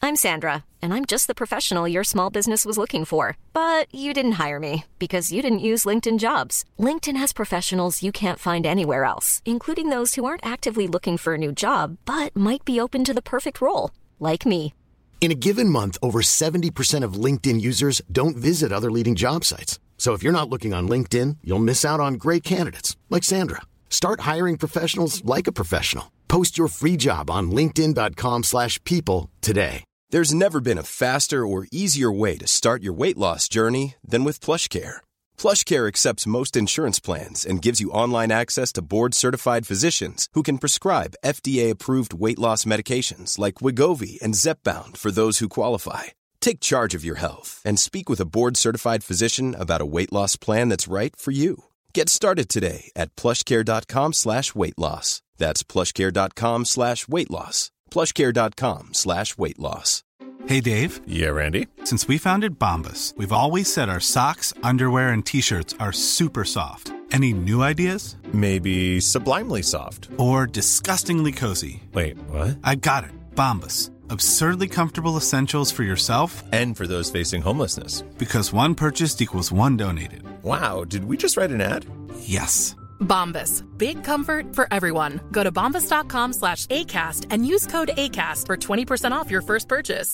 I'm Sandra, and I'm just the professional your small business was looking for. But you didn't hire me because you didn't use LinkedIn Jobs. LinkedIn has professionals you can't find anywhere else, including those who aren't actively looking for a new job, but might be open to the perfect role, like me. In a given month, over 70% of LinkedIn users don't visit other leading job sites. So if you're not looking on LinkedIn, you'll miss out on great candidates like Sandra. Start hiring professionals like a professional. Post your free job on linkedin.com/people today. There's never been a faster or easier way to start your weight loss journey than with PlushCare. PlushCare accepts most insurance plans and gives you online access to board-certified physicians who can prescribe FDA-approved weight loss medications like Wegovy and Zepbound for those who qualify. Take charge of your health and speak with a board-certified physician about a weight loss plan that's right for you. Get started today at plushcare.com/weight loss. That's plushcare.com/weight loss. plushcare.com/weight loss. Hey, Dave. Yeah, Randy. Since we founded Bombas, we've always said our socks, underwear, and T-shirts are super soft. Any new ideas? Maybe sublimely soft. Or disgustingly cozy. Wait, what? I got it. Bombas. Absurdly comfortable essentials for yourself and for those facing homelessness. Because one purchased equals one donated. Wow, did we just write an ad? Yes. Bombas. Big comfort for everyone. Go to bombas.com/ACAST and use code ACAST for 20% off your first purchase.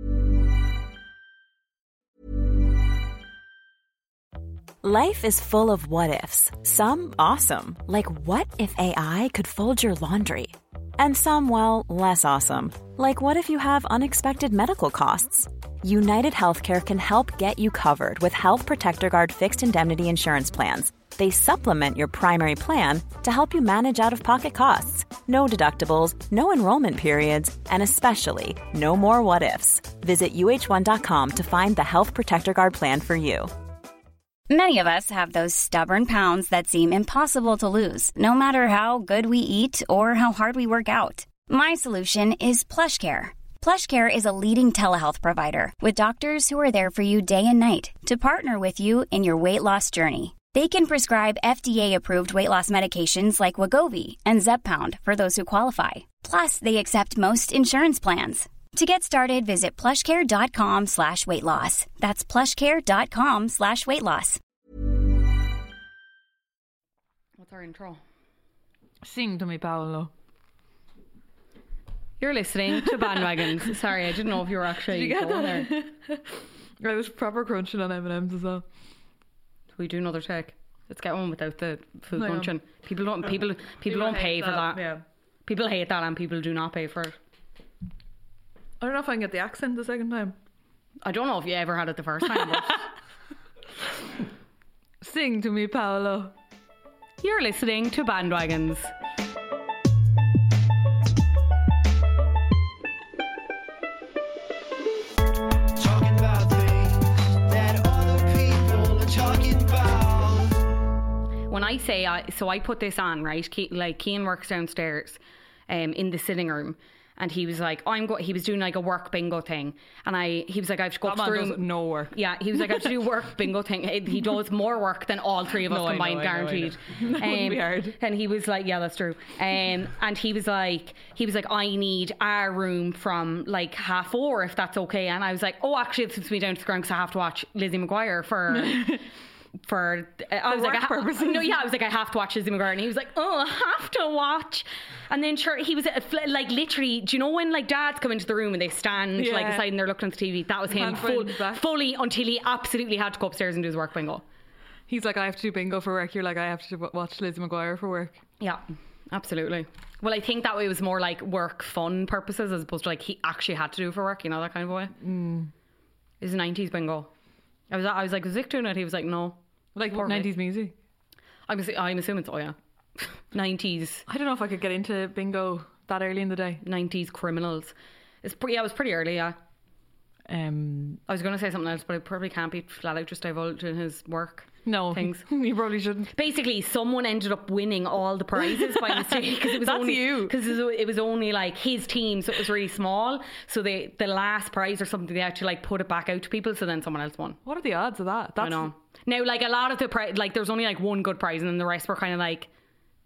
Life is full of what-ifs. Some awesome, like what if AI could fold your laundry? And some, well, less awesome, like what if you have unexpected medical costs? United Healthcare can help get you covered with Health Protector Guard fixed indemnity insurance plans. They supplement your primary plan to help you manage out-of-pocket costs. No deductibles, no enrollment periods, and especially no more what-ifs. Visit uh1.com to find the Health Protector Guard plan for you. Many of us have those stubborn pounds that seem impossible to lose, no matter how good we eat or how hard we work out. My solution is PlushCare. PlushCare is a leading telehealth provider with doctors who are there for you day and night to partner with you in your weight loss journey. They can prescribe FDA-approved weight loss medications like Wegovy and Zepbound for those who qualify. Plus, they accept most insurance plans. To get started, visit plushcare.com/weight loss. That's plushcare.com/weight loss. What's our intro? Sing to me, Paolo. You're listening to Bandwagons. Sorry, I didn't know if you were actually Did you get going that? there. I was proper crunching on M&M's as well. We do another take. Let's get one without the food Hang on. crunching. People don't pay for that. Yeah. People hate that and people do not pay for it. I don't know if I can get the accent the second time. I don't know if you ever had it the first time, but Sing to me, Paolo. you're listening to Bandwagons. Talking about things that other people are talking about. When I say, I put this on, right? Cian works downstairs in the sitting room. And he was like, he was doing like a work bingo thing. And he was like, I have to go upstairs. Does no work. Yeah, he was like, I have to do work bingo thing. He does more work than all three of us combined, guaranteed. That wouldn't be hard. And he was like, yeah, that's true. And he was like, I need our room from like 4:30 if that's okay. And I was like, oh, actually, it suits me down to the ground because I have to watch Lizzie McGuire for I was like, purposes. No, yeah, I was like, I have to watch Lizzie McGuire, and he was like, oh, I have to watch. And then sure, he was like literally, do you know when like dads come into the room and they stand like aside and they're looking at the TV? That was him fully until he absolutely had to go upstairs and do his work bingo. He's like, I have to do bingo for work. You're like, I have to watch Lizzie McGuire for work. Yeah, absolutely. Well, I think that way was more like work fun purposes as opposed to like he actually had to do it for work, you know, that kind of way. It was a 90s bingo. I was like, was Vic doing it? He was like, no. Like 90s music? I'm assuming so, yeah. 90s. I don't know if I could get into bingo that early in the day. 90s criminals. It was pretty early, yeah. I was going to say something else, but I probably can't be flat out just divulging his work. No, things. You probably shouldn't. Basically, someone ended up winning all the prizes by mistake because it was it was only like his team, so it was really small. So the last prize or something, they had to like put it back out to people. So then someone else won. What are the odds of that? I know. Now, like a lot of the there's only like one good prize, and then the rest were kind of like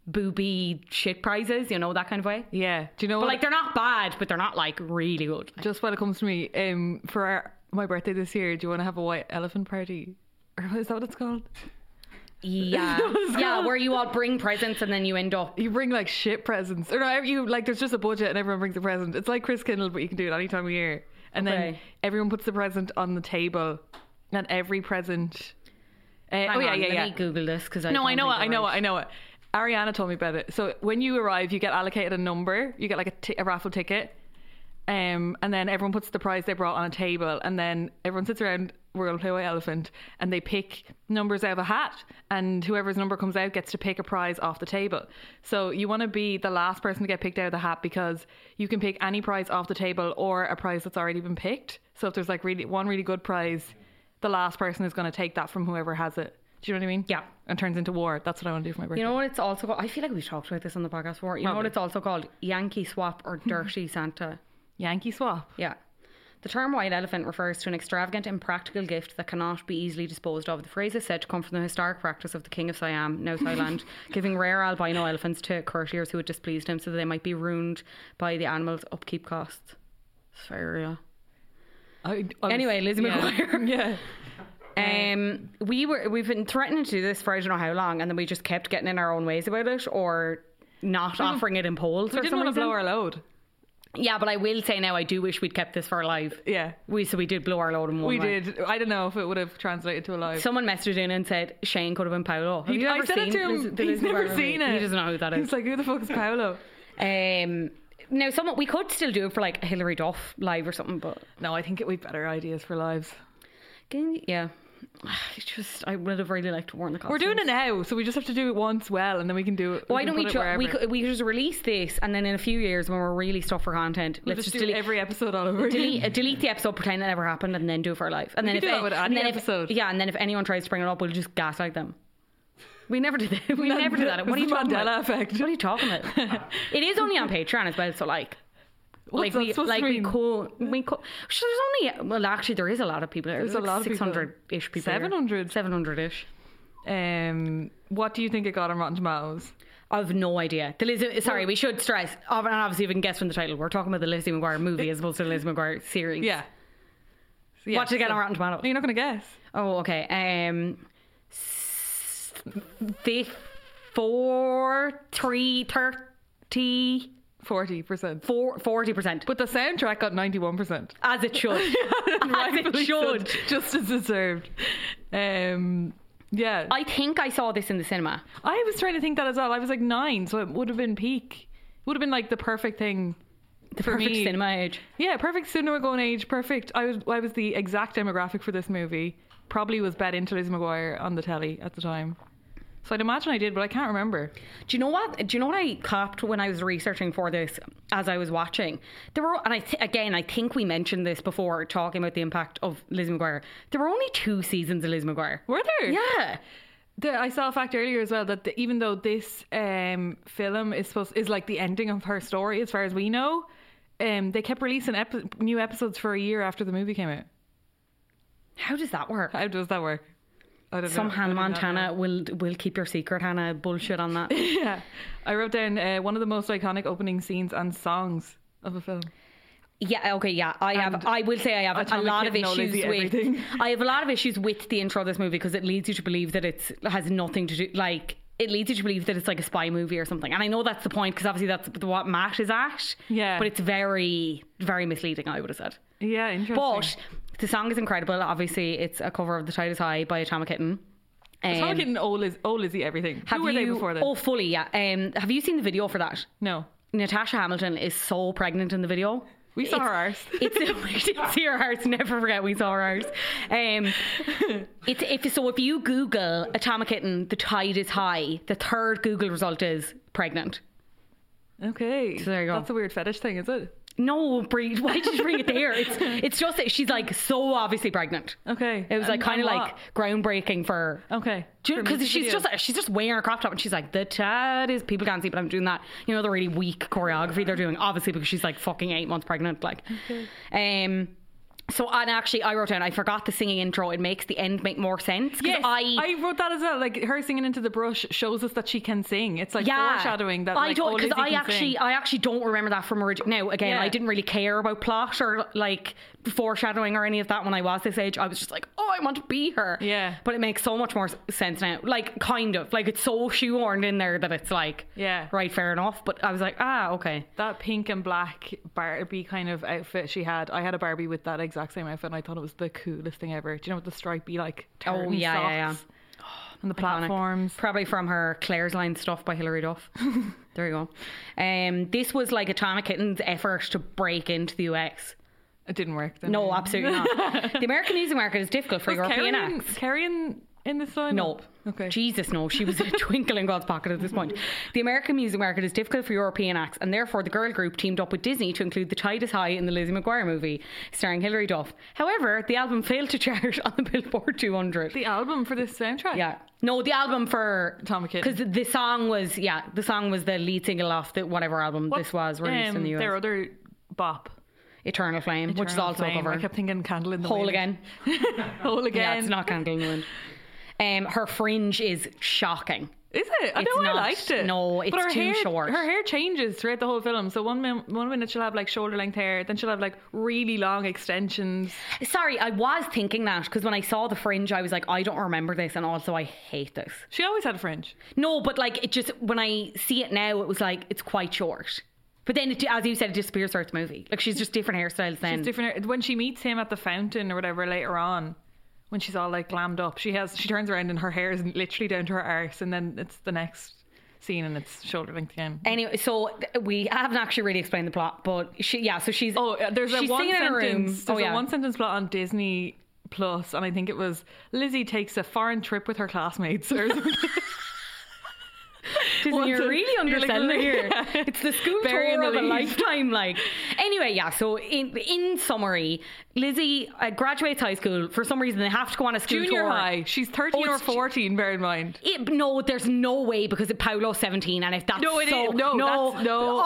booby shit prizes, you know, that kind of way. Yeah. Do you know But what? like, they're not bad, but they're not like really good. Just when it comes to me, for my birthday this year, do you want to have a white elephant party? Or is that what it's called? Yeah. Yeah, where you all bring presents and then you end up. You bring like shit presents. Or no, you like there's just a budget and everyone brings a present. It's like Chris Kindle, but you can do it any time of year. And then everyone puts the present on the table, and every present. Let me Google this because I know it. Ariana told me about it. So when you arrive, you get allocated a number. You get like a raffle ticket, and then everyone puts the prize they brought on a table, and then everyone sits around. We're going to play White Elephant, and they pick numbers out of a hat, and whoever's number comes out gets to pick a prize off the table. So you want to be the last person to get picked out of the hat, because you can pick any prize off the table or a prize that's already been picked. So if there's like one really good prize, the last person is going to take that from whoever has it. Do you know what I mean? Yeah. And turns into war. That's what I want to do for my birthday. You know what it's also called? I feel like we've talked about this on the podcast before. You know what it's also called? Yankee swap or dirty Santa. Yankee swap? Yeah. The term white elephant refers to an extravagant, impractical gift that cannot be easily disposed of. The phrase is said to come from the historic practice of the King of Siam, now Thailand, giving rare albino elephants to courtiers who had displeased him so that they might be ruined by the animal's upkeep costs. It's very real. Anyway, Lizzie McGuire. Yeah. We've been threatening to do this for I don't know how long, and then we just kept getting in our own ways about it, or not offering it in polls. We didn't want to blow our load. Yeah, but I will say now I do wish we'd kept this for a live. Yeah. We did blow our load in one way. Did. I don't know if it would have translated to a live. Someone messaged in and said Shane could have been Paolo. Have you I ever said seen it to him. He's never seen it. He doesn't know who that is. He's like, who the fuck is Paolo? Now, we could still do it for like a Hilary Duff live or something, but no, I think we've better ideas for lives. Yeah. I would have really liked to warn the costumes. We're doing it now, so we just have to do it once well, and then we can do it. Why don't we just release this, and then in a few years when we're really stuffed for content, let's just delete every episode all over again. Delete the episode, pretend that never happened, and then do it for our life. And then do that with any episode. And then if anyone tries to bring it up, we'll just gaslight them. We never did that. What are you talking about? Effect. What are you talking about? It is only on Patreon as well, so like. What's we could. There's only actually there is a lot of people. There's a lot of 600-ish people. 700-ish. What do you think it got on Rotten Tomatoes? I have no idea. We should stress, and obviously you can guess from the title, we're talking about the Lizzie McGuire movie as opposed to the Lizzie McGuire series. Yeah. What did it get on Rotten Tomatoes? You're not going to guess. Oh, okay. 40%. 40%. But the soundtrack got 91%. As it should. As it should. Just as deserved. Yeah. I think I saw this in the cinema. I was trying to think that as well. I was like 9, so it would have been peak. It would have been like the perfect thing. The perfect cinema age. Yeah, perfect cinema going age. Perfect. I was the exact demographic for this movie. Probably was bet into Lizzie McGuire on the telly at the time. So I'd imagine I did, but I can't remember. Do you know what I copped when I was researching for this as I was watching? There were, and I think we mentioned this before, talking about the impact of Lizzie McGuire. There were only 2 seasons of Lizzie McGuire. Were there? Yeah. I saw a fact earlier as well that even though this film is like the ending of her story, as far as we know, they kept releasing new episodes for a year after the movie came out. How does that work? Some Hannah Montana will keep your secret, Hannah. Bullshit on that. Yeah. I wrote down one of the most iconic opening scenes and songs of a film. Yeah, okay, yeah. I will say I have a lot of issues with I have a lot of issues with the intro of this movie because it leads you to believe that it has nothing to do, like, it leads you to believe that it's like a spy movie or something. And I know that's the point because obviously that's what Matt is at. Yeah. But it's very, very misleading, I would have said. Yeah, interesting. But the song is incredible. Obviously, it's a cover of The Tide Is High by Atomic Kitten. Atomic Kitten, Lizzie, everything. Who were they before then? Oh, fully, yeah. Have you seen the video for that? No. Natasha Hamilton is so pregnant in the video. We saw her arse. We did see her arse. Never forget we saw her arse. If you Google Atomic Kitten, The Tide Is High, the third Google result is pregnant. Okay. So there you go. That's a weird fetish thing, is it? No, Brie, why did you bring it there? It's just that she's like so obviously pregnant. Okay. It was like kind of like groundbreaking for. Okay. Because she's just wearing her crop top and she's like, the chat is, people can't see, but I'm doing that. You know, the really weak choreography they're doing, obviously because she's like fucking 8 months pregnant. Like, So, and actually, I wrote down, I forgot the singing intro. It makes the end make more sense. Yes, I wrote that as well. Like, her singing Into the Brush shows us that she can sing. It's like foreshadowing that. I like, don't, because I actually don't remember that from original. Now, again, I didn't really care about plot or like foreshadowing or any of that when I was this age. I was just like, oh, I want to be her. Yeah. But it makes so much more sense now. Like, kind of. Like, it's so shoehorned in there that it's like, right, fair enough. But I was like, okay. That pink and black Barbie kind of outfit she had. I had a Barbie with that exact same outfit, and I thought it was the coolest thing ever. Do you know what the stripey like tartan socks? And the platforms. Probably from her Claire's Line stuff by Hilary Duff. There you go. This was like a Tana Kitten's effort to break into the UX. It didn't work then. No, absolutely not. The American music market is difficult for European acts. Carrie in this one? No. Okay. Jesus, no. She was a twinkle in God's pocket at this point. The American music market is difficult for European acts, and therefore the girl group teamed up with Disney to include The Tide is High in the Lizzie McGuire movie, starring Hilary Duff. However, the album failed to chart on the Billboard 200. The album for this soundtrack? Yeah. No, the album for Tana Kitten. Because the song was the lead single off the whatever album this was released in the US. Their other bop. Eternal Flame, which is also a cover. I kept thinking Candle in the Hole Wind. Again. Hole Again. Yeah, it's not Candle in the Wind. Her fringe is shocking. Is it? I liked it. No, it's too short. Her hair changes throughout the whole film. So one minute she'll have like shoulder length hair, then she'll have like really long extensions. Sorry, I was thinking that because when I saw the fringe, I was like, I don't remember this, and also I hate this. She always had a fringe. No, but like it just when I see it now, it was like it's quite short. But then, as you said, it disappears throughout the movie. Like she's just different hairstyles then. She's different. When she meets him at the fountain or whatever later on, when she's all like glammed up, she turns around and her hair is literally down to her arse, and then it's the next scene and it's shoulder length again. Anyway, so we haven't actually really explained the plot, but she's there's a one sentence. There's a one sentence plot on Disney Plus, and I think it was Lizzie takes a foreign trip with her classmates or something. You're really underselling it here. Yeah. It's the school tour of a lifetime. Like, anyway, so in summary, Lizzie graduates high school. For some reason, they have to go on a school junior tour. High. She's 13 or 14. Bear in mind. No, there's no way because Paolo's 17, and if that's no. Oh no!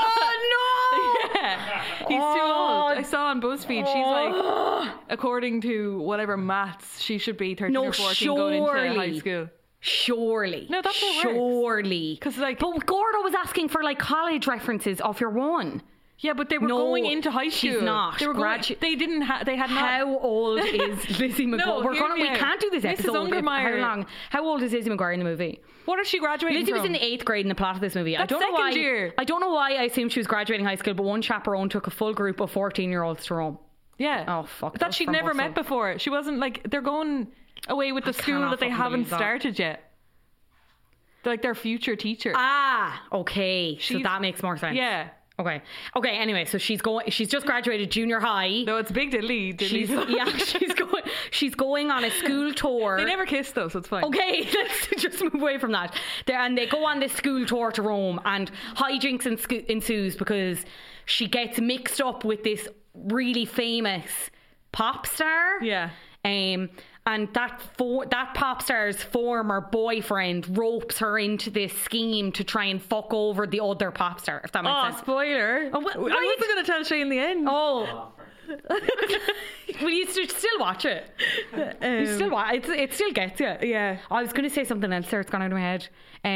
Yeah. He's too old. I saw on BuzzFeed. She's like, according to whatever maths, she should be 13 or 14 going into high school. Surely. No, that's what surely. Because like, but Gordo was asking for like college references off your one. Yeah, but they were going into high school. She's not. They were they didn't have. They had not. How old is Lizzie McGuire? We can't do this episode. How old is Lizzie McGuire in the movie? What is she graduating Lizzie from? was in the 8th grade in the plot of this movie. That's second year. I don't know why I assumed she was graduating high school, but one chaperone took a full group of 14-year-olds to Rome. Yeah. Oh fuck. That she'd never met before. She wasn't like they're going away with the school that they haven't started yet. Like their future teacher. Okay. So that makes more sense. Yeah. Okay. Anyway, so she's just graduated junior high. No, it's big diddly. She's going on a school tour. They never kissed though, so it's fine. Okay, let's just move away from that. And they go on this school tour to Rome, and hijinks ensues because she gets mixed up with this really famous pop star. Yeah. And that pop star's former boyfriend ropes her into this scheme to try and fuck over the other pop star, if that makes sense. Spoiler. I wasn't going to tell Shay in the end. Oh. Well, you still watch it. You still watch it. It still gets you. Yeah. I was going to say something else there. It's gone out of my head.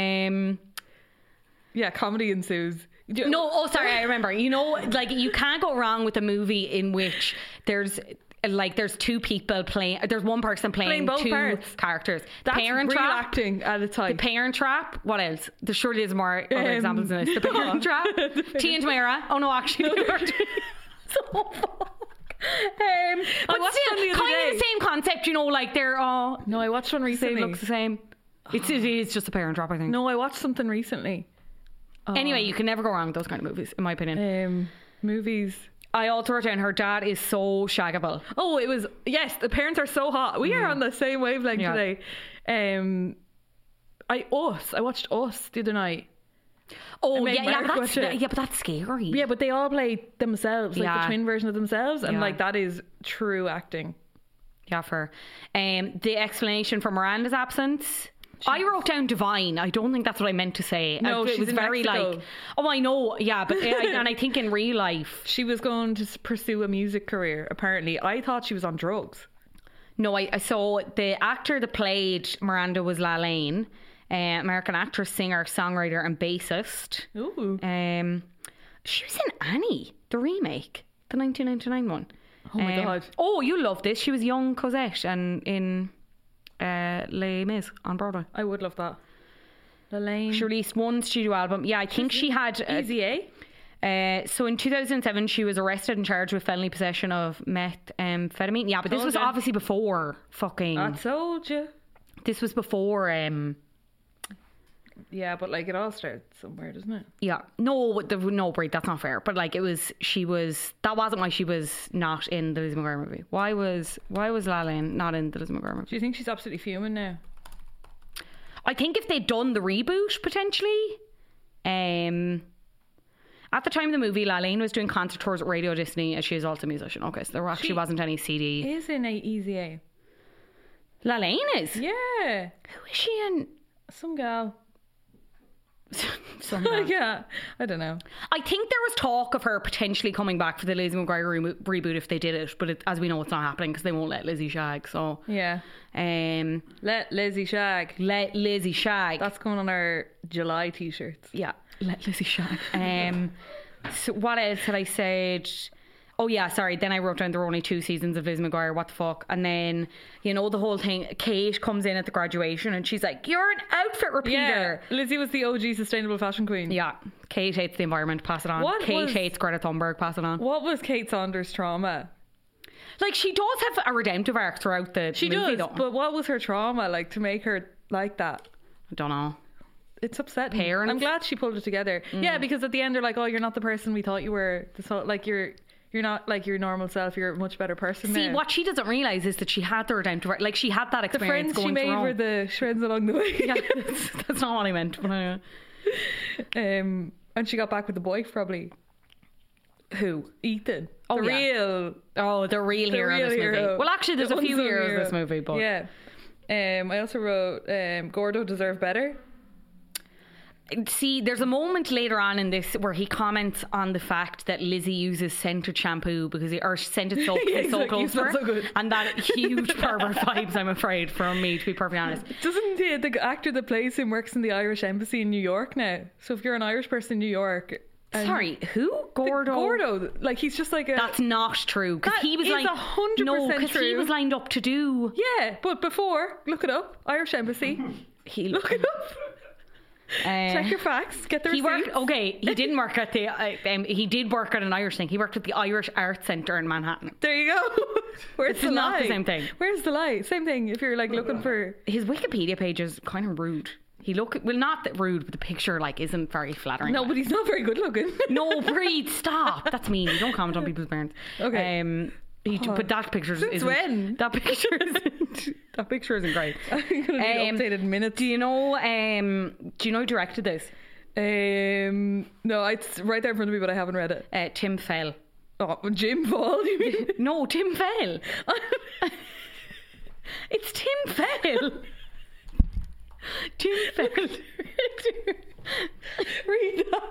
Yeah, comedy ensues. No, sorry, I remember. You know, like you can't go wrong with a movie in which there's two people playing. There's one person playing both two characters. The That's Parent real Trap acting at the time. The Parent Trap. What else? There surely is more other examples in this. The Parent Trap. Tia and Tamara. Oh no, actually, they were so fuck. But still, kind of the same concept. You know, like they're all. No, I watched one recently. Looks the same. It is just a Parent Trap, I think. No, I watched something recently. Anyway, you can never go wrong with those kind of movies, in my opinion. Movies. I also wrote down her dad is so shaggable. Oh, it was, yes, the parents are so hot. We are on the same wavelength today. I watched Us the other night. Oh, but that's scary. Yeah, but they all play themselves, like the twin version of themselves, and like that is true acting. Yeah, for the explanation for Miranda's absence. I wrote down divine. I don't think that's what I meant to say. No, it she's was in very Mexico. like, oh, I know, yeah, but and I think in real life, She was going to pursue a music career, apparently. I thought she was on drugs. no, I saw the actor that played Miranda was Lalaine, American actress, singer, songwriter, and bassist. Ooh. She was in Annie, the remake, the 1999 one. Oh my God. Oh, you love this. She was young Cosette and in Les Mis on Broadway. I would love that. Lalaine. She released one studio album. Yeah, I think she had Easy A. so in 2007 she was arrested and charged with felony possession of methamphetamine. Yeah, but this was Told ya. obviously before fucking. I told you. This was before. Yeah, but like it all starts somewhere, doesn't it? Yeah, no, Brie, that's not fair. But like it was, she was. That wasn't why she was not in the Lizzie McGuire movie. Why was Lalaine not in the Lizzie McGuire movie? Do you think she's absolutely fuming now? I think if they'd done the reboot potentially, at the time of the movie, Lalaine was doing concert tours at Radio Disney, and she is also a musician. Okay, so there actually wasn't any CD. Is in Easy A. Lalaine is. Yeah. Who is she in? Some gal. Somehow. Yeah, I don't know. I think there was talk of her potentially coming back for the Lizzie McGuire reboot if they did it, but as we know, it's not happening because they won't let Lizzie shag. So Yeah. Let Lizzie shag. let Lizzie shag. That's going on our July t-shirts. Yeah, let Lizzie shag. So what else had I said? Oh yeah, sorry. Then I wrote down there were only 2 seasons of Lizzie McGuire. What the fuck? And then, you know, the whole thing. Kate comes in at the graduation and she's like, "You're an outfit repeater." Yeah. Lizzie was the OG sustainable fashion queen. Yeah. Kate hates the environment. Pass it on. Kate hates Greta Thunberg. Pass it on. What was Kate Saunders' trauma? Like, she does have a redemptive arc throughout the movie, though. But what was her trauma like to make her like that? I don't know. It's upsetting. Parents? I'm glad she pulled it together. Yeah, because at the end they're like, "Oh, you're not the person we thought you were." So, like you're not like your normal self. You're a much better person. See, now. what she doesn't realise is that she had the redemptive arc. Like, she had that The experience friends she going to made Rome. were the friends along the way. Yeah, that's not what I meant. But And she got back with the boy probably. who? Ethan. Oh, the yeah. real. The real hero of this movie. Well, actually, there's a few unsung heroes in hero. this movie, but Yeah. I also wrote Gordo deserved better. see, there's a moment later on in this where he comments on the fact that Lizzie uses scented shampoo or scented soap Yeah, because so exactly. close It's to not her, so good. and that huge pervert vibes. I'm afraid from me, to be perfectly honest. Doesn't the actor that plays him works in the Irish embassy in New York now? So if you're an Irish person in New York, Sorry, who? Gordo? Gordo, like he's just like a. That's not true because That he was is like 100% no, because he true. was lined up to do. Yeah, but before, look it up. Irish embassy. He Look it up. Check your facts. Get the He receipts. worked. Okay, he didn't work at the. He did work at an Irish thing. He worked at the Irish Arts Centre in Manhattan. There you go. Where's This the is lie? not the same thing. Where's the lie? Same thing. If you're like looking for. His Wikipedia page is kind of rude. Not that rude, but the picture like isn't very flattering. No, but he's not very good looking. No, breathe, stop. That's mean. You don't comment on people's parents. Okay. But that picture isn't. when? That picture isn't. That picture isn't great. I'm gonna need updated minutes. Do you know who directed this? No, it's right there in front of me, but I haven't read it. Tim Fell. Oh, Jim Fall, you mean? No, Tim Fell. It's Tim Fell. Tim Fell. Read that.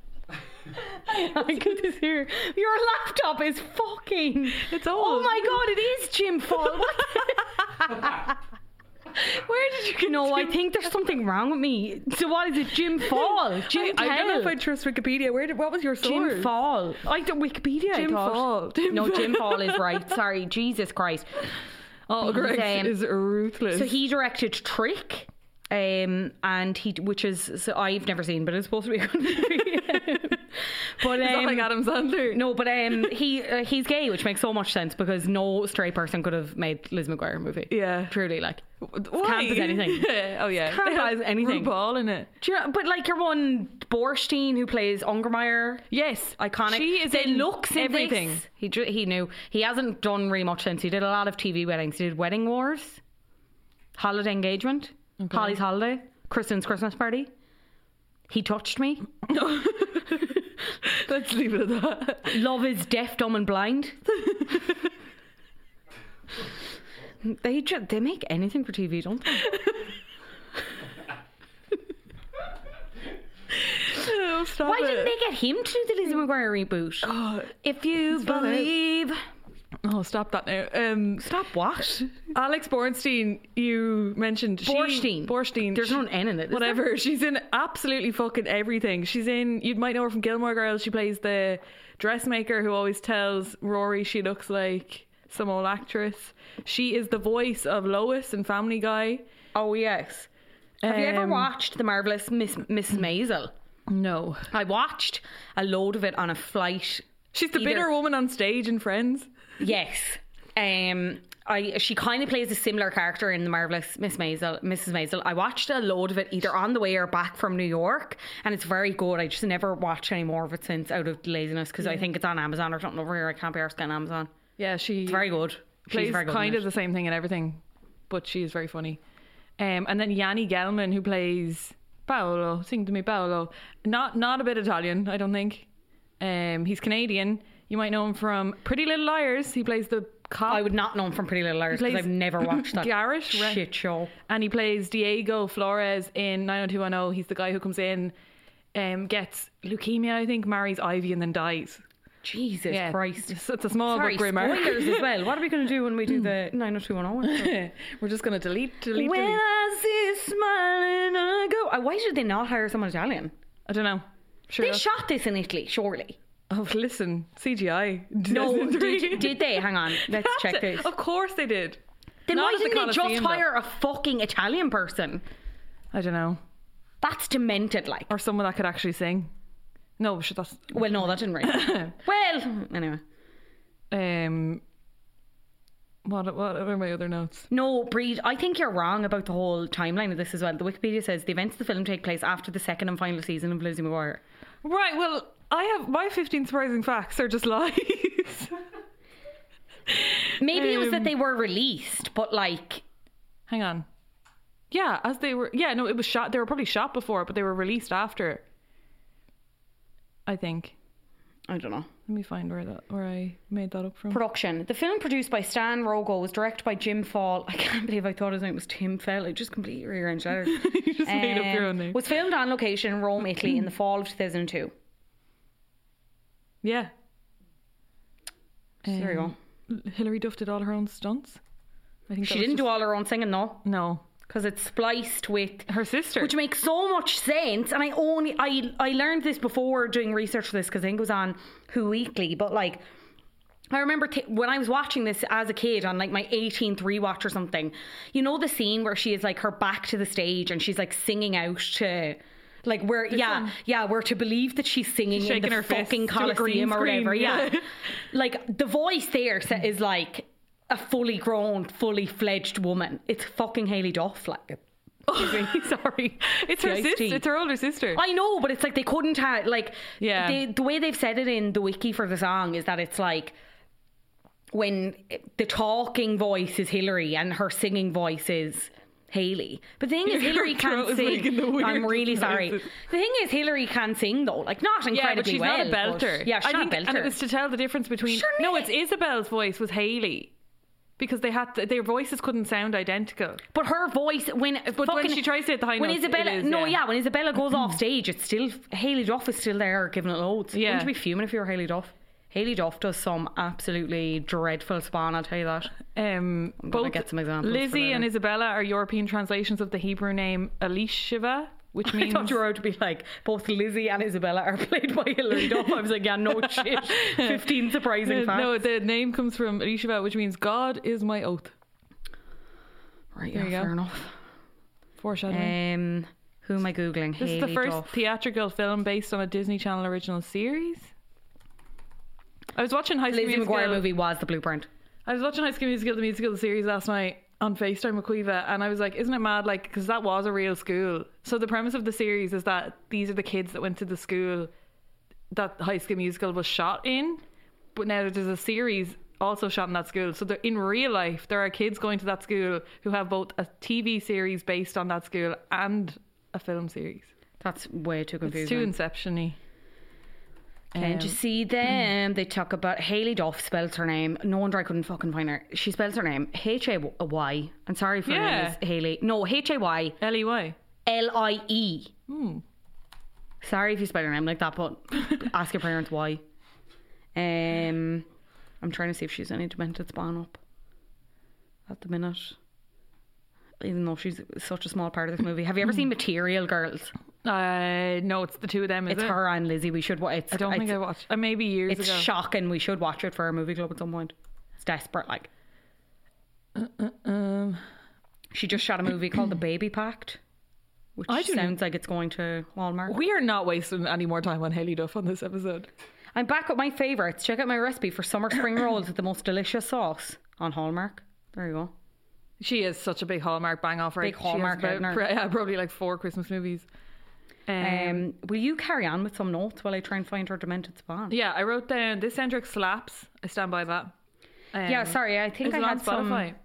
I could just hear your laptop is fucking. It's old. Oh my god, it is Jim Fall. What? Where did you? No, I think there's something wrong with me. So what is it? Jim Fall. Jim. I don't know if Fell. I trust Wikipedia. What was your source? Jim Fall. I don't Wikipedia. Jim I thought. Fall. Jim Fall is right. Sorry, Jesus Christ. Oh, He's, Greg is ruthless. So he directed Trick. Which is so I've never seen, but it's supposed to be a good movie. But is that like Adam Sandler? No, but he's gay, which makes so much sense because no straight person could have made Liz McGuire movie. Yeah, truly, like why? Camp as anything. Oh yeah, Camp as anything. RuPaul in it. Do you know, but like your one Borstein who plays Ungermeyer, yes, iconic. She is the in looks in everything. This. He knew. He hasn't done really much since. He did a lot of TV weddings. He did Wedding Wars, Holiday Engagement, Holly's Holiday, Kristen's Christmas Party. He Touched Me. Let's leave it at that. Love Is Deaf, Dumb and Blind. They make anything for TV, don't they? Stop Why it. didn't they get him to do the Lizzie McGuire reboot? If you believe. Oh, stop that now. Stop what? Alex Borstein, you mentioned. Borstein. There's no N in it. Whatever. She's in absolutely fucking everything. She's in, you might know her from Gilmore Girls. She plays the dressmaker who always tells Rory she looks like some old actress. She is the voice of Lois in Family Guy. Oh, yes. Have you ever watched The Marvelous Mrs. Maisel? No. I watched a load of it on a flight. She's the bitter woman on stage in Friends. Yes. She kind of plays a similar character in The Marvelous Mrs. Maisel. I watched a load of it either on the way or back from New York, and it's very good. I just never watched any more of it since out of laziness because I think it's on Amazon or something over here. I can't be arsed on Amazon. Yeah, it's very good. Plays She's very good kind of the same thing and everything, but she is very funny. And then Yanni Gelman, who plays Paolo. Sing to me, Paolo. Not a bit Italian, I don't think. He's Canadian. You might know him from Pretty Little Liars. He plays the cop. I would not know him from Pretty Little Liars because I've never watched that Garrett shit show. And he plays Diego Flores in 90210. He's the guy who comes in, gets leukemia, I think, marries Ivy and then dies. Jesus Christ. It's a small but grim arc. Spoilers as well. What are we going to do when we do the 90210? We're just going to delete. When I see you smiling, I go. Why did they not hire someone Italian? I don't know. Sure, they shot this in Italy, surely. Oh, listen, CGI. No, did they? Hang on, let's check this. Of course they did. Then why didn't they just hire a fucking Italian person? I don't know. That's demented, like. Or someone that could actually sing. No, that's... Well, no, that didn't right. Well, anyway. What are my other notes? No, Breed, I think you're wrong about the whole timeline of this as well. The Wikipedia says the events of the film take place after the second and final season of Lizzie McGuire. Right, well, I have my 15 surprising facts are just lies. Maybe it was that they were released, but like... Hang on. Yeah, as they were... Yeah, no, it was shot. They were probably shot before, but they were released after. I think. I don't know. Let me find where I made that up from. Production. The film, produced by Stan Rogo, was directed by Jim Fall. I can't believe I thought his name was Tim Fell. I just completely rearranged letters. You just made up your own name. Was filmed on location in Rome, Italy in the fall of 2002. Yeah. There you go. Hilary Duff did all her own stunts. I think she didn't do all her own singing, though. No. Because it's spliced with her sister, which makes so much sense. And I learned this before doing research for this because I think it was on Who Weekly. But like, I remember when I was watching this as a kid on like my 18th rewatch or something. You know the scene where she is like her back to the stage and she's like singing out to. Like we're to believe that she's singing Shaking in the her fucking fist to a green Coliseum or whatever. screen. Yeah, like the voice there is like a fully grown, fully fledged woman. It's fucking Hayley Duff, like. Sorry, it's her sister. It's her older sister. I know, but it's like they couldn't have like. Yeah. The way they've said it in the wiki for the song is that it's like when the talking voice is Hillary and her singing voice is Hayley. But the thing is, Hillary can't sing. I'm really sorry. The thing is, Hillary can sing though, like not incredibly well. Yeah, but she's not a belter. Yeah, she's not a belter. And it was to tell the difference between. Sure, no, it's Isabel's voice was Hayley. Because their voices couldn't sound identical. But her voice, when she tries to hit the high when notes, Isabella, when Isabella goes off stage, it's still Hayley Duff is still there giving it loads. Yeah. Wouldn't you be fuming if you were Hayley Duff? Hayley Duff does some absolutely dreadful spawn, I'll tell you that. I'm going to get some examples. Lizzie and Isabella are European translations of the Hebrew name Elisheva, which means... I thought you were out to be like, both Lizzie and Isabella are played by Hilary Duff. I was like, yeah, no shit. 15 surprising facts. No, the name comes from Elisheva, which means God is my oath. Right, yeah, fair enough. Foreshadowing. Who am I Googling? This is the first theatrical film based on a Disney Channel original series. I was watching High School Musical. Lizzie McGuire movie was the blueprint. I was watching High School Musical, the musical series last night on FaceTime with Quiva, and I was like, isn't it mad, like, because that was a real school. So the premise of the series is that these are the kids that went to the school that High School Musical was shot in, but now there's a series also shot in that school. So in real life, there are kids going to that school who have both a TV series based on that school and a film series. That's way too confusing. It's too Inception-y. Can't you see them? They talk about Hayley Duff spells her name. No wonder I couldn't fucking find her. She spells her name Hay. I'm sorry for her name is Hayley. No, Hay. Ley. Lie. Sorry if you spell your name like that, but ask your parents why. I'm trying to see if she's any demented spawn up at the minute. Even though she's such a small part of this movie. Have you ever seen Material Girls? No, it's the two of them, is it's it? her and Lizzie. We should watch. I don't think I watched. Maybe years ago. It's shocking. We should watch it for our movie club at some point. It's desperate, like. She just shot a movie called The Baby Pact, which sounds like it's going to Walmart. We are not wasting any more time on Hayley Duff on this episode. I'm back with my favourites. Check out my recipe for summer spring rolls with the most delicious sauce on Hallmark. There you go. She is such a big Hallmark bang off, right? Big Hallmark, probably like 4 Christmas movies. Will you carry on with some notes while I try and find her demented spawn? Yeah, I wrote down this soundtrack slaps. I stand by that. Yeah, sorry, I think I had Spotify.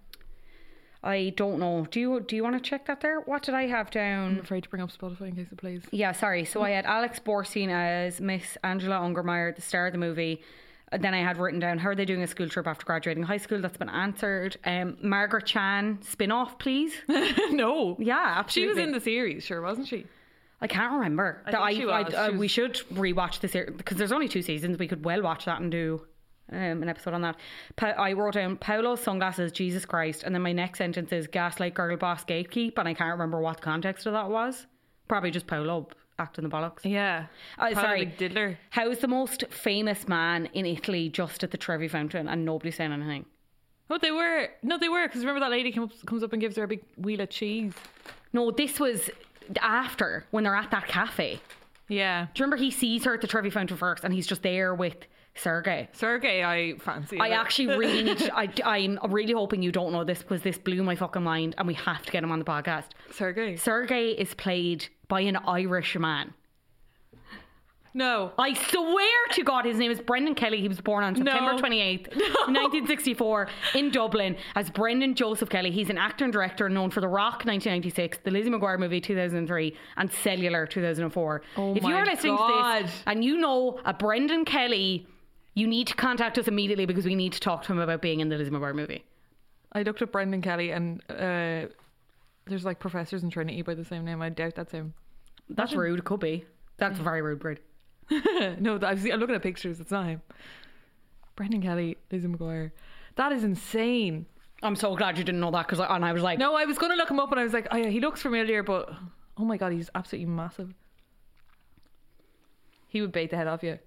I don't know. Do you want to check that there? What did I have down? I'm afraid to bring up Spotify in case it plays. Yeah, sorry. So I had Alex Borstein as Miss Angela Ungermeyer at the start of the movie. Then I had written down, how are they doing a school trip after graduating high school? That's been answered. Margaret Chan spin-off, please. No. Yeah, absolutely. She was in the series, sure, wasn't she? I can't remember. I think she was. We should rewatch the series because there's only 2 seasons. We could well watch that and do an episode on that. I wrote down Paolo's sunglasses, Jesus Christ, and then my next sentence is gaslight girl boss gatekeep, and I can't remember what the context of that was. Probably just Paolo acting the bollocks. Yeah. Sorry. Big diddler. How's the most famous man in Italy just at the Trevi Fountain and nobody's saying anything? Oh, they were. No, they were, because remember that lady comes up and gives her a big wheel of cheese. No, this was after, when they're at that cafe. Yeah. Do you remember he sees her at the Trevi Fountain first and he's just there with Sergey? I fancy. I actually really need to, I'm really hoping you don't know this because this blew my fucking mind and we have to get him on the podcast. Sergey is played by an Irish man. No. I swear to God, his name is Brendan Kelly. He was born on September 28th, 1964 in Dublin as Brendan Joseph Kelly. He's an actor and director known for The Rock 1996, the Lizzie McGuire movie 2003 and Cellular 2004. If you are listening to this and you know a Brendan Kelly, you need to contact us immediately because we need to talk to him about being in the Lizzie McGuire movie. I looked up Brendan Kelly and there's like professors in Trinity by the same name. I doubt that's him. That's rude. It could be. That's very rude, Brid. No, I'm looking at pictures. It's not him. Brendan Kelly, Lizzie McGuire. That is insane. I'm so glad you didn't know that because I was like... No, I was going to look him up and I was like, oh, yeah, he looks familiar, but oh my God, he's absolutely massive. He would bait the head off you.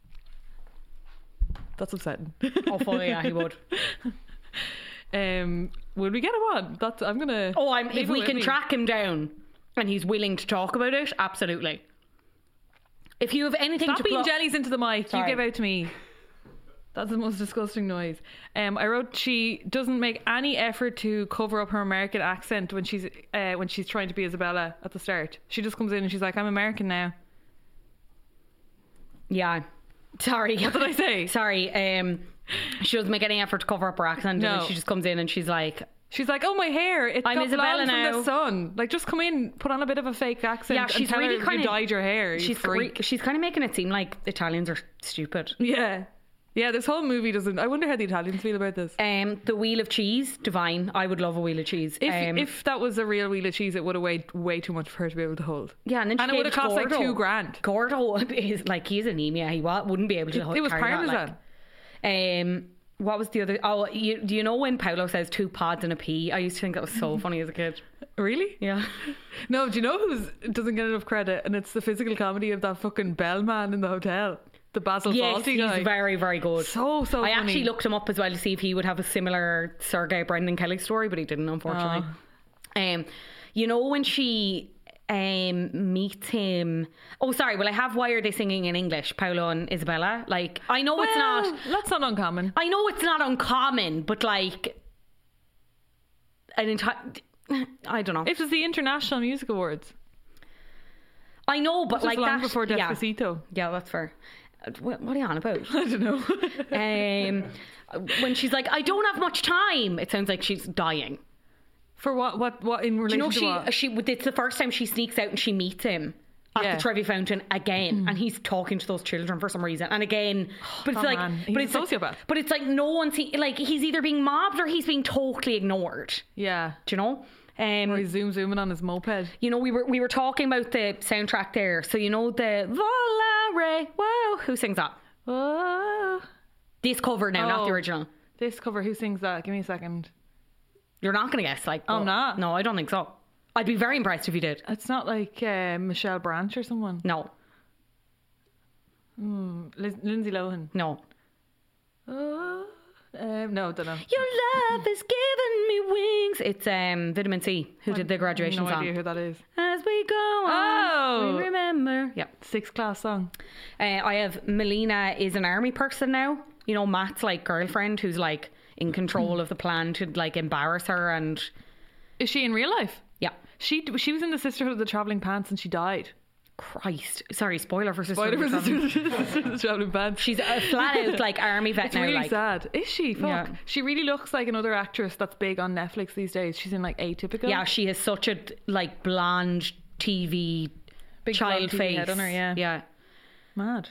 That's upsetting. Oh, fully, yeah, he would. Will we get him on? I'm gonna. If we can track him down and he's willing to talk about it, absolutely. If you have anything Stop to being jellies into the mic. Sorry. You give out to me. That's the most disgusting noise. I wrote she doesn't make any effort to cover up her American accent when she's trying to be Isabella at the start. She just comes in and she's like, I'm American now. Yeah. Sorry. What did I say? Sorry. She doesn't make any effort to cover up her accent. No. And she just comes in and she's like, oh, my hair, it's I'm got Isabella blonde now. From the sun. Like, just come in, put on a bit of a fake accent. Yeah, she's and tell really her kind you of dyed your hair. You freak. She's kind of making it seem like Italians are stupid. Yeah. Yeah, this whole movie doesn't. I wonder how the Italians feel about this. The wheel of cheese, divine. I would love a wheel of cheese. If that was a real wheel of cheese, it would have weighed way too much for her to be able to hold. Yeah, and then it would have cost Gordo. like $2,000. Gordo is like, he's anemia. He wouldn't be able to hold. It was parmesan. What was the other? Oh, do you know when Paolo says 2 pods and a pea? I used to think that was so funny as a kid. Really? Yeah. No, do you know who doesn't get enough credit? And it's the physical comedy of that fucking bellman in the hotel. The Basil Fawlty guy. He's very, very good. So funny. I actually looked him up as well to see if he would have a similar Sergey Brendan Kelly story, but he didn't, unfortunately. You know when she meets him... Oh, sorry. Well, I have Why Are They Singing in English, Paolo and Isabella. Like, I know it's not... That's not uncommon. I know it's not uncommon, but like... I don't know. It was the International Music Awards. I know, but like long that... before Despacito. Yeah, that's fair. What are you on about? I don't know. When she's like, I don't have much time, it sounds like she's dying. For what in relation to what? It's the first time she sneaks out and she meets him at the Trevi Fountain again, and he's talking to those children for some reason. And again, but it's like, he's a sociopath. But it's like no one's like he's either being mobbed or he's being totally ignored. Yeah, do you know? Or he's zooming on his moped. You know, we were talking about the soundtrack there. So you know the Volare. Whoa, who sings that? Whoa. This cover now, not the original. This cover, who sings that? Give me a second. You're not going to guess, like. I'm not. No, I don't think so. I'd be very impressed if you did. It's not like Michelle Branch or someone. No. Lindsay Lohan. No. No, don't know. Your love is giving me wings. It's Vitamin C who did the graduation no song. No idea who that is. As we go on, we remember. Yeah. 6th class song. I have Melina is an army person now. You know, Matt's like girlfriend who's like in control of the plan to like embarrass her. And is she in real life? Yeah. She was in the Sisterhood of the Travelling Pants and she died. Christ. Sorry, spoiler for Sister. Spoiler for Sister Travelling Pants. She's a flat out like army vet it's now. It's really like. sad. Is she? Fuck. Yeah. She really looks like another actress that's big on Netflix these days. She's in like Atypical. Yeah, she has such a like blonde TV big child TV face head on her, yeah. Yeah. Mad.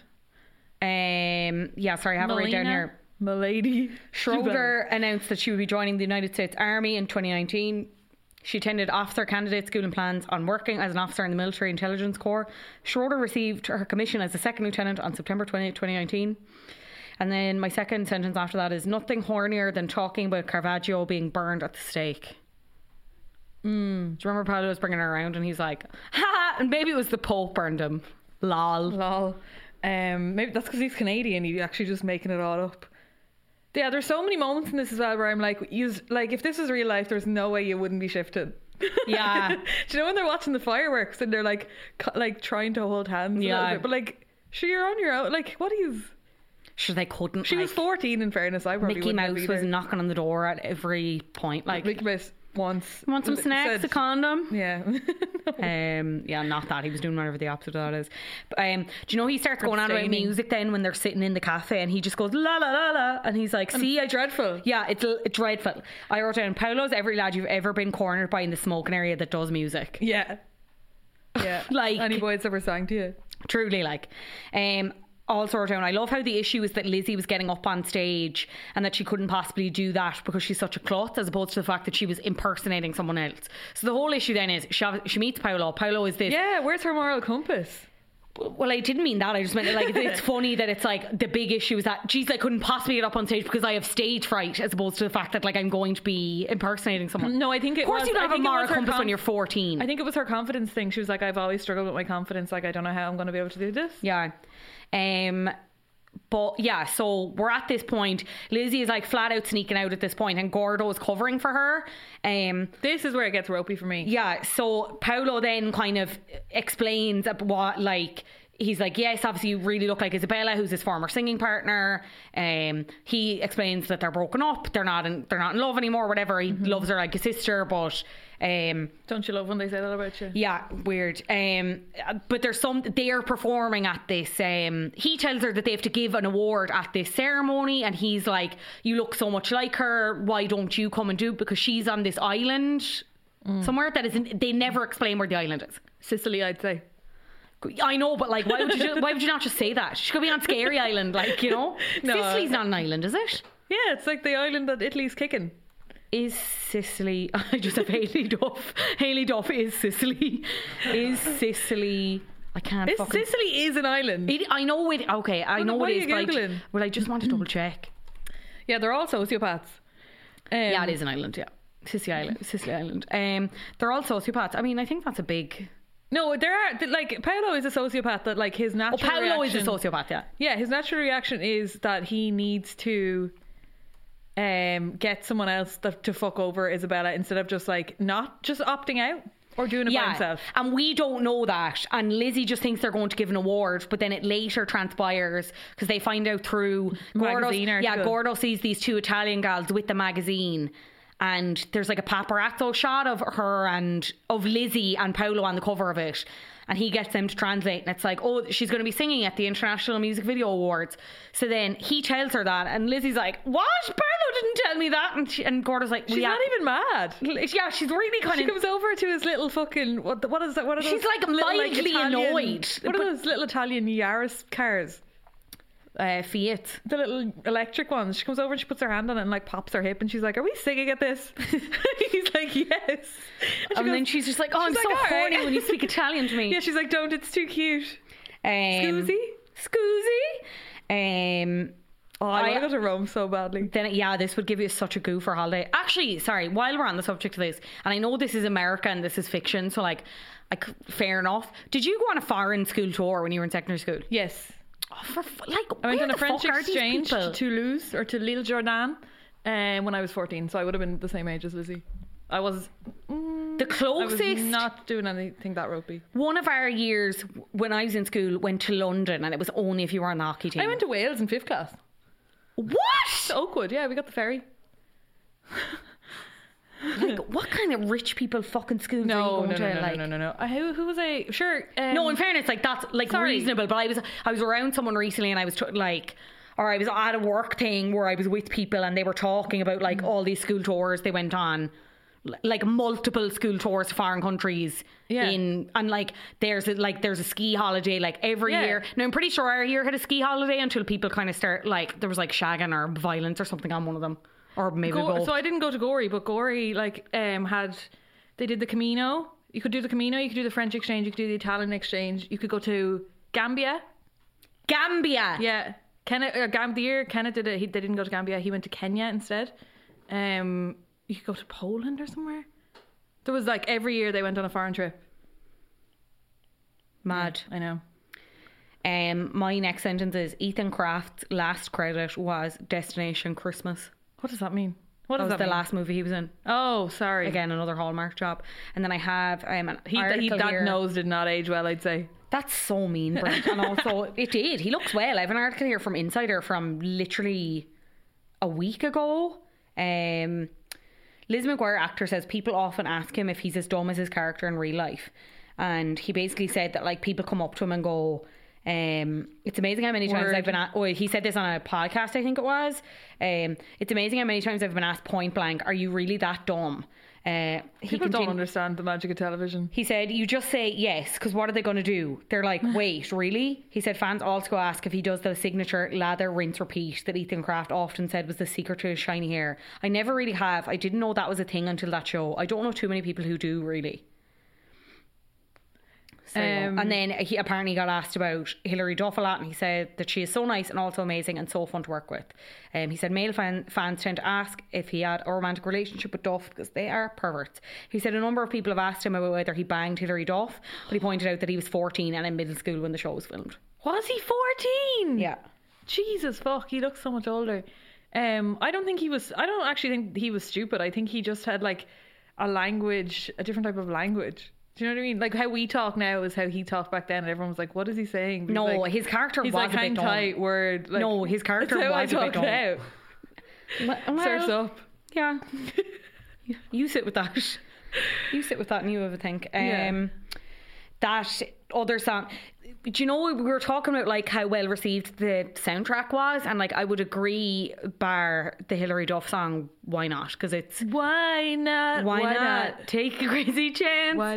Yeah, sorry, I have it right down here. Milady. Schroeder announced that she would be joining the United States Army in 2019. She attended officer candidate school and plans on working as an officer in the Military Intelligence Corps. Schroeder received her commission as a second lieutenant on September 20, 2019. And then my second sentence after that is nothing hornier than talking about Caravaggio being burned at the stake. Do you remember Paolo was bringing her around and he's like, ha! And maybe it was the Pope burned him. Lol. Maybe that's because he's Canadian. He's actually just making it all up. Yeah, there's so many moments in this as well where I'm like, if this was real life, there's no way you wouldn't be shifted. Yeah. Do you know when they're watching the fireworks and they're like trying to hold hands? Yeah. A little bit, but like, sure, you're on your own. Like, what is? Sure, they couldn't. She was 14. In fairness, I probably Mickey wouldn't Mouse have was either. knocking on the door at every point. Like Mickey Mouse once. Want some snacks? A condom? Yeah. Yeah, not that. He was doing whatever the opposite of that is. But, do you know he starts going on about music then when they're sitting in the cafe and he just goes la la la la and he's like, see, dreadful. Yeah, it's dreadful. I wrote down, Paolo's every lad you've ever been cornered by in the smoking area that does music. Yeah. Yeah. Like any boy that's ever sang to you. Truly, like. Also wrote down, I love how the issue is that Lizzie was getting up on stage and that she couldn't possibly do that because she's such a klutz, as opposed to the fact that she was impersonating someone else. So the whole issue then is she meets Paolo. Paolo is this. Yeah, where's her moral compass? Well, I didn't mean that. I just meant like it's funny that it's like the big issue is that geez, I couldn't possibly get up on stage because I have stage fright, as opposed to the fact that like I'm going to be impersonating someone. No, I think it was. Of course, you don't have a moral compass when you're 14. I think it was her confidence thing. She was like, I've always struggled with my confidence. Like, I don't know how I'm going to be able to do this. Yeah. But yeah, so we're at this point. Lizzie is like flat out sneaking out at this point and Gordo is covering for her. This is where it gets ropey for me. Yeah, so Paolo then kind of explains what, like, he's like, yes, obviously you really look like Isabella, who's his former singing partner. He explains that they're broken up, they're not in love anymore, whatever. He loves her like a sister, but don't you love when they say that about you? Yeah, weird. But they are performing at this. He tells her that they have to give an award at this ceremony, and he's like, you look so much like her, why don't you come and do it? Because she's on this island somewhere that isn't. They never explain where the island is. Sicily, I'd say. I know, but like, why would you not just say that? She could be on Scary Island, like, you know. No, Sicily's not an island, is it? Yeah, it's like the island that Italy's kicking. Is Sicily? I just have Hayley Duff. Hayley Duff is Sicily. Is Sicily? I can't. Sicily is an island. I know it. Okay, I know it is. But I just want to double check. Yeah, they're all sociopaths. Yeah, it is an island. Yeah, Sicily Island. They're all sociopaths. I mean, I think that's a big. No, there are, like, Paolo is a sociopath that, like, his natural Paolo reaction... is a sociopath, yeah. Yeah, his natural reaction is that he needs to get someone else to fuck over Isabella instead of just, like, not just opting out or doing it by himself. And we don't know that. And Lizzie just thinks they're going to give an award, but then it later transpires because they find out through... Gordo sees these two Italian gals with the magazine. And there's like a paparazzo shot of her and of Lizzie and Paolo on the cover of it, and he gets them to translate, and it's like, oh, she's going to be singing at the International Music Video Awards. So then he tells her that, and Lizzie's like, what? Paolo didn't tell me that. And Gordo's like, she's not even mad. Yeah, she's really kind of. She comes over to his little fucking what is that? What are those? She's like mildly annoyed. What are those little Italian Yaris cars? Fiat. The little electric ones. She comes over and she puts her hand on it and like pops her hip and she's like, "Are we singing at this?" He's like, "Yes." And then she's just like, "Oh, I'm so horny when you speak Italian to me." Yeah, she's like, "Don't, it's too cute." Scusi. I want to go to Rome so badly. Then this would give you such a goof for holiday. Actually, sorry, while we're on the subject of this, and I know this is America and this is fiction, so like, fair enough. Did you go on a foreign school tour when you were in secondary school? Yes. Oh, I went on a French exchange to Toulouse or to L'Île Jourdain when I was 14, so I would have been the same age as Lizzie. I was the closest. I was not doing anything that rugby. One of our years when I was in school went to London, and it was only if you were on the hockey team. I went to Wales in 5th class. What? To Oakwood, yeah, we got the ferry. Like, what kind of rich people fucking schools are you going to? No. Who was I? Sure. No, in fairness, like that's like reasonable. But I was around someone recently, and I was or I was at a work thing where I was with people, and they were talking about like all these school tours they went on, like multiple school tours to foreign countries. And like there's a ski holiday like every year. Now I'm pretty sure our year had a ski holiday until people kind of start like there was like shagging or violence or something on one of them, or maybe both. So I didn't go to Gorey, but Gorey they did the Camino. You could do the Camino, you could do the French exchange, you could do the Italian exchange, you could go to Gambia. Yeah. The year Kenneth did it, they didn't go to Gambia, he went to Kenya instead. You could go to Poland or somewhere. There was like every year they went on a foreign trip. Mad. I know. My next sentence is Ethan Kraft's last credit was Destination Christmas. What does that mean? That was the last movie he was in. Oh, sorry. Again, another Hallmark job. And then I have that nose did not age well, I'd say. That's so mean, Brent. And also, it did. He looks well. I have an article here from Insider from literally a week ago. Liz McGuire, actor, says people often ask him if he's as dumb as his character in real life. And he basically said that like people come up to him and go, it's amazing how many times I've been asked, he said this on a podcast, I think it was. It's amazing how many times I've been asked point blank, are you really that dumb? People don't understand the magic of television. He said, you just say yes, because what are they going to do? They're like, wait, really? He said fans also ask if he does the signature lather, rinse, repeat that Ethan Kraft often said was the secret to his shiny hair. I never really have. I didn't know that was a thing until that show. I don't know too many people who do, really. So, and then he apparently got asked about Hilary Duff a lot, and he said that she is so nice and also amazing and so fun to work with. He said male fans tend to ask if he had a romantic relationship with Duff because they are perverts. He said a number of people have asked him about whether he banged Hilary Duff, but he pointed out that he was 14 and in middle school when the show was filmed. Was he 14? Yeah. Jesus fuck, he looks so much older. I don't actually think he was stupid. I think he just had like a different type of language. Do you know what I mean? Like how we talk now is how he talked back then, and everyone was like, "What is he saying?" But no, his character was like, a bit dumb. Tight word. Like, no, his character was a bit dumb. Well, Surf's up. Yeah, you sit with that. You sit with that, and you have a think. That other song. Do you know we were talking about like how well received the soundtrack was, and like I would agree, bar the Hilary Duff song, why not? Because it's why not take a crazy chance? Why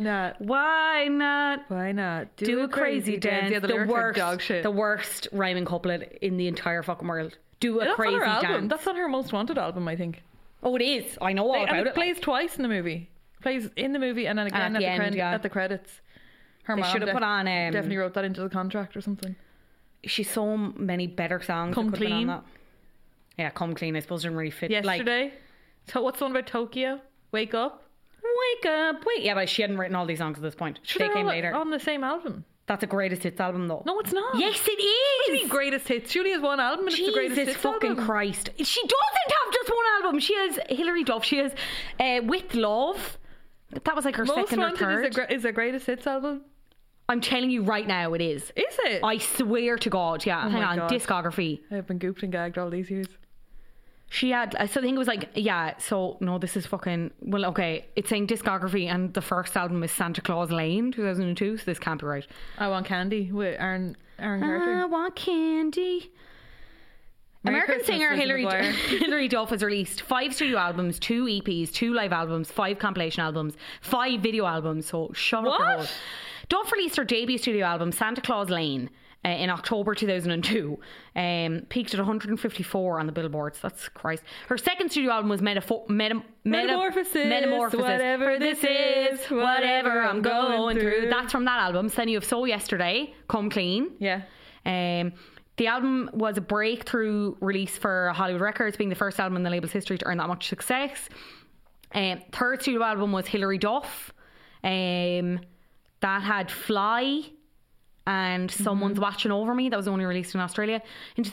not do a crazy dance? Yeah, the worst dog shit. The worst rhyming couplet in the entire fucking world. Do a crazy dance. That's on her Most Wanted album, I think. Oh, it is. I know all about it. It plays twice in the movie. It plays in the movie and then again at the credits. Her mom should have put on definitely wrote that into the contract or something. She's so many better songs. Come Clean. On that. Yeah, Come Clean. I suppose didn't really fit. Yesterday. Like, so what's the one about Tokyo? Wake Up. Wait, yeah, but she hadn't written all these songs at this point. They came later on the same album. That's a greatest hits album, though. No, it's not. Yes, it is. What do you mean greatest hits? She only has one album, and it's the greatest hits fucking album. Christ! She doesn't have just one album. She has Hilary Duff. She has With Love. That was like her second or third. Is a greatest hits album? I'm telling you right now, it is. Is it? I swear to God, yeah. Hang on, discography. I've been gooped and gagged all these years. She had, I think it was like, no, this is fucking, well, okay, it's saying discography, and the first album is Santa Claus Lane, 2002, so this can't be right. I Want Candy with Aaron Carter. I Want Candy. American singer Hilary Duff has released 5 studio albums, 2 EPs, 2 live albums, 5 compilation albums, 5 video albums, so shut up your hole. Duff released her debut studio album, Santa Claus Lane, in October 2002. Peaked at 154 on the billboards. That's Christ. Her second studio album was Metamorphosis. Whatever this is, whatever I'm going through. That's from that album. Then you have So Yesterday, Come Clean. Yeah. The album was a breakthrough release for Hollywood Records, being the first album in the label's history to earn that much success. Third studio album was Hilary Duff. That had Fly and Someone's Watching Over Me. That was only released in Australia. In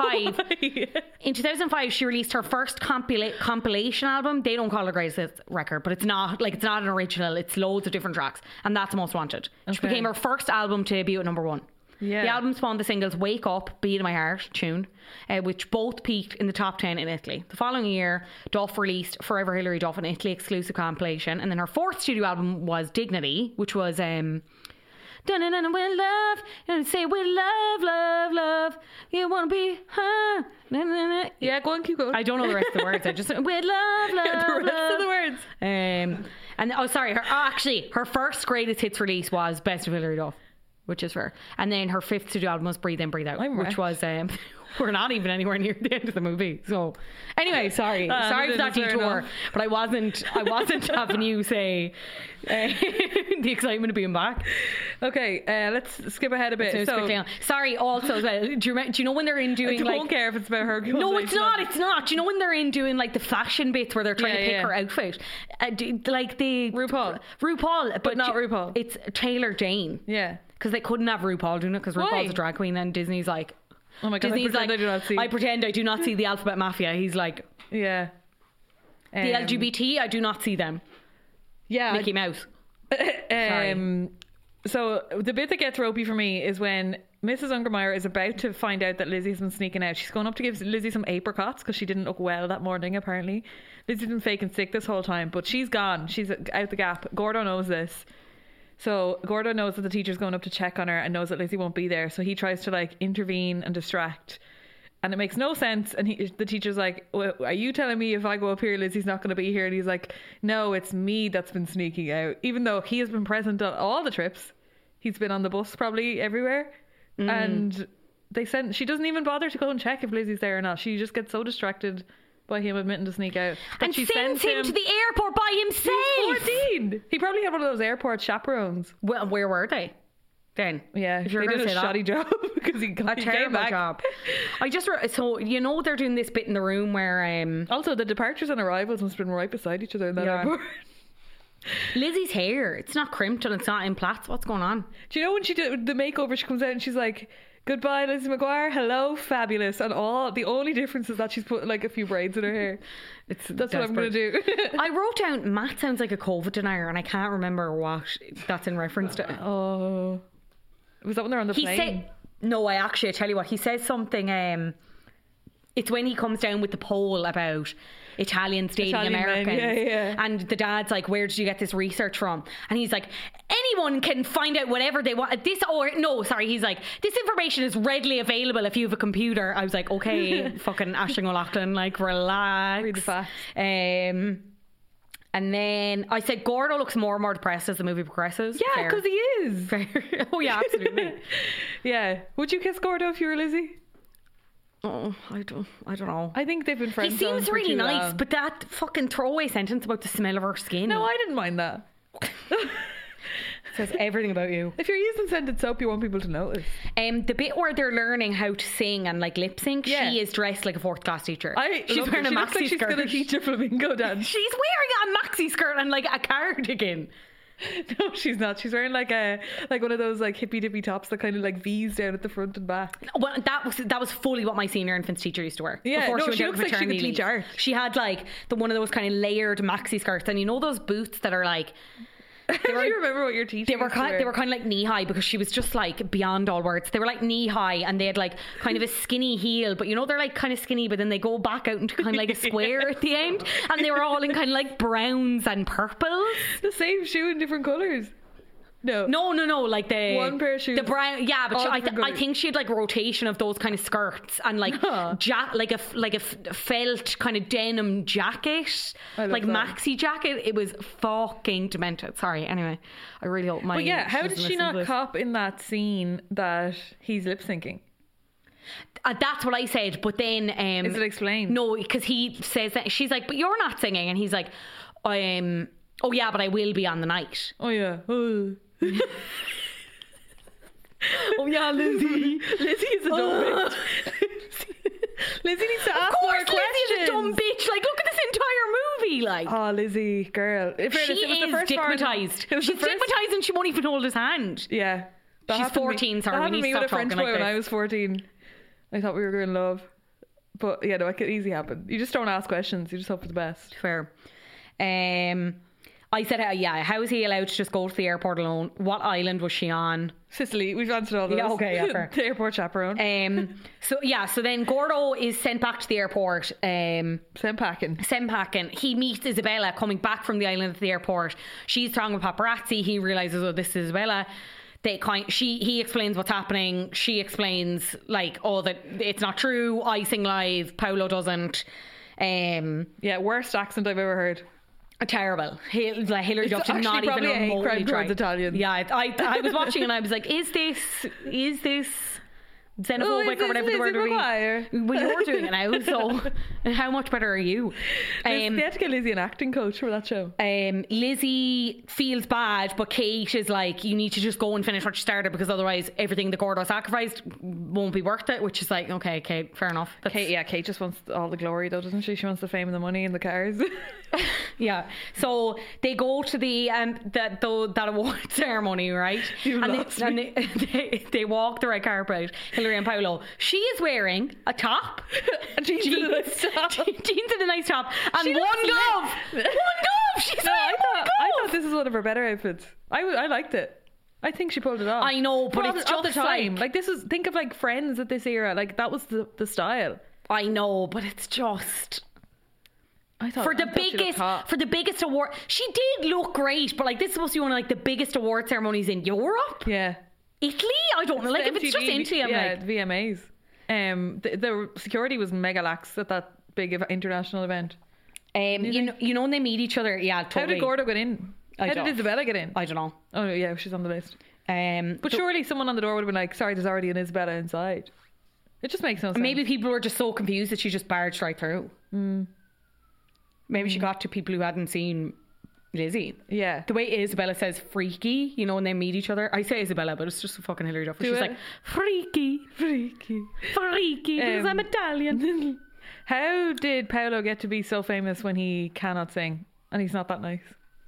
2005, she released her first compilation album. They don't call it a greatest record, but it's not an original. It's loads of different tracks, and that's Most Wanted. She became her first album to debut at number 1. Yeah. The album spawned the singles Wake Up, Beat in My Heart tune, which both peaked in the top 10 in Italy. The following year, Duff released Forever Hilary Duff, an Italy exclusive compilation, and then her fourth studio album was Dignity, which was dun with love, and say with love, you wanna be her. Yeah, go on, keep going. I don't know the rest of the words. I just with love, the rest of the words. And her first greatest hits release was Best of Hilary Duff, which is fair. And then her fifth studio album was Breathe In, Breathe Out, which was we're not even anywhere near the end of the movie. So anyway, sorry for that detour, but I wasn't having you say the excitement of being back. Okay, let's skip ahead a bit. Sorry. Also, do you know when they're in doing? I don't care if it's about her. No, it's not. It's not. Do you know when they're in doing like the fashion bits where they're trying to pick her outfit, like the RuPaul, but not RuPaul. It's Taylor Jane. Yeah, because they couldn't have RuPaul doing it because RuPaul's a drag queen, and Disney's like, oh my god, I pretend I do not see the Alphabet Mafia. He's like, yeah, the LGBT, I do not see them. Yeah, Mickey Mouse. So the bit that gets ropey for me is when Mrs. Ungermeyer is about to find out that Lizzie's been sneaking out. She's going up to give Lizzie some apricots because she didn't look well that morning, apparently. Lizzie's been faking sick this whole time, but she's gone. She's out the gap. Gordo knows this. So Gordo knows that the teacher's going up to check on her and knows that Lizzie won't be there. So he tries to like intervene and distract. And it makes no sense. And the teacher's like, well, are you telling me if I go up here, Lizzie's not going to be here? And he's like, no, it's me that's been sneaking out. Even though he has been present on all the trips. He's been on the bus probably everywhere. And she doesn't even bother to go and check if Lizzie's there or not. She just gets so distracted by him admitting to sneak out. And she sends him to the airport by himself. He's 14. He probably had one of those airport chaperones. Well, where were they? Then yeah, they did a shoddy job because he got a terrible job. So you know they're doing this bit in the room where also the departures and arrivals must have been right beside each other in that airport. Lizzie's hair, it's not crimped and it's not in plaits. What's going on? Do you know when she did the makeover, she comes out and she's like, goodbye Lizzie McGuire, hello fabulous, and all the only difference is that she's put like a few braids in her hair. That's desperate. What I'm going to do. I wrote down Matt sounds like a COVID denier and I can't remember what that's in reference to. Oh, was that when they're on the plane? No, I tell you what, he says something it's when he comes down with the poll about Italians dating Americans. Yeah. And the dad's like, where did you get this research from? And he's like, anyone can find out whatever they want. He's like, this information is readily available if you have a computer. I was like, okay, fucking Aisling O'Loughlin, like, relax. Read the facts. And then I said Gordo looks more and more depressed as the movie progresses. Yeah, because he is. Fair. Oh yeah, absolutely. Yeah. Would you kiss Gordo if you were Lizzie? Oh, I don't know. I think they've been friends. He seems really nice, but that fucking throwaway sentence about the smell of her skin. No, I didn't mind that. Says everything about you. If you're using scented soap, you want people to notice. The bit where they're learning how to sing and like lip sync, she is dressed like a fourth class teacher. She's wearing a maxi skirt. She's going to teach a flamenco dance. She's wearing a maxi skirt and like a cardigan. No, she's not. She's wearing like one of those like hippy dippy tops that kind of like V's down at the front and back. Well, that was fully what my senior infants teacher used to wear. Yeah, she looks like she could teach art. She had like one of those kind of layered maxi skirts, and you know those boots that are like. Do you remember what your teacher? They were kind of like knee high because she was just like beyond all words. They were like knee high, and they had like kind of a skinny heel, but you know they're like kind of skinny, but then they go back out into kind of like a square at the end, and they were all in kind of like browns and purples. The same shoe in different colours. No. Like the one pair of shoes. The brown. Yeah, but All I different think she had like rotation of those kind of skirts and like like a felt kind of denim jacket, like maxi jacket. It was fucking demented. Sorry. Anyway, I really hope my. But yeah, how did doesn't she listen to not this. cop in that scene that he's lip syncing? That's what I said, but then Is it explained? No, because he says that she's like, but you're not singing, and he's like, oh yeah, but I will be on the night. Oh yeah. Oh yeah, Lizzie. Lizzie is a dumb bitch. Lizzie needs to ask more questions. Lizzie is a dumb bitch. Like, look at this entire movie. Like, oh, Lizzie, girl. she is stigmatized. She's stigmatized, and she won't even hold his hand. Yeah, she's 14. Sorry, that we happened need to me to with stop a French talking boy like when I this. was 14. I thought we were in love, but yeah, no, it could easily happen. You just don't ask questions. You just hope for the best. Fair. I said, how is he allowed to just go to the airport alone? What island was she on? Sicily. We've answered all those. Yeah, okay, yeah, fair. The airport chaperone. So then Gordo is sent back to the airport. Sent packing. He meets Isabella coming back from the island at the airport. She's talking with paparazzi. He realizes, oh, this is Isabella. He explains what's happening. She explains like, oh, that it's not true. I sing live. Paolo doesn't. Yeah, worst accent I've ever heard. Terrible. Hilary Duff did not even remotely try. Italian. Yeah, I was watching and I was like, is this xenophobic or whatever the word would be? Well, you're doing it now, so how much better are you? They had to get Lizzie an acting coach for that show. Lizzie feels bad, but Kate is like, you need to just go and finish what you started, because otherwise everything the Gordo sacrificed won't be worth it, which is like, okay, Kate, fair enough. Kate just wants all the glory though, doesn't she? She wants the fame and the money and the cars. Yeah, so they go to the that award ceremony, right? And they walk the red carpet, Hilary and Paolo. She is wearing a top, jeans and a nice top, and one glove. She's wearing one glove. I thought this is one of her better outfits. I liked it. I think she pulled it off. I know, but it's at just the time. like This is, think of like Friends at this era. Like that was the style. I know, but it's just. I thought for the biggest award, she did look great, but like this is supposed to be one of like the biggest award ceremonies in Europe. Yeah, Italy. I don't know. Like if it's just Italy, I'm like VMAs. The security was mega lax at that big international event. You know when they meet each other. Yeah, totally. How did Gordo get in? How did Isabella get in? I don't know. Oh yeah, she's on the list. But surely someone on the door would have been like, "Sorry, there's already an Isabella inside." It just makes no sense. Maybe people were just so confused that she just barged right through. Maybe she got to people who hadn't seen Lizzie. Yeah. The way Isabella says freaky, you know, when they meet each other. I say Isabella, but it's just a fucking Hilary Duff. She's like, freaky, because I'm Italian. How did Paolo get to be so famous when he cannot sing and he's not that nice?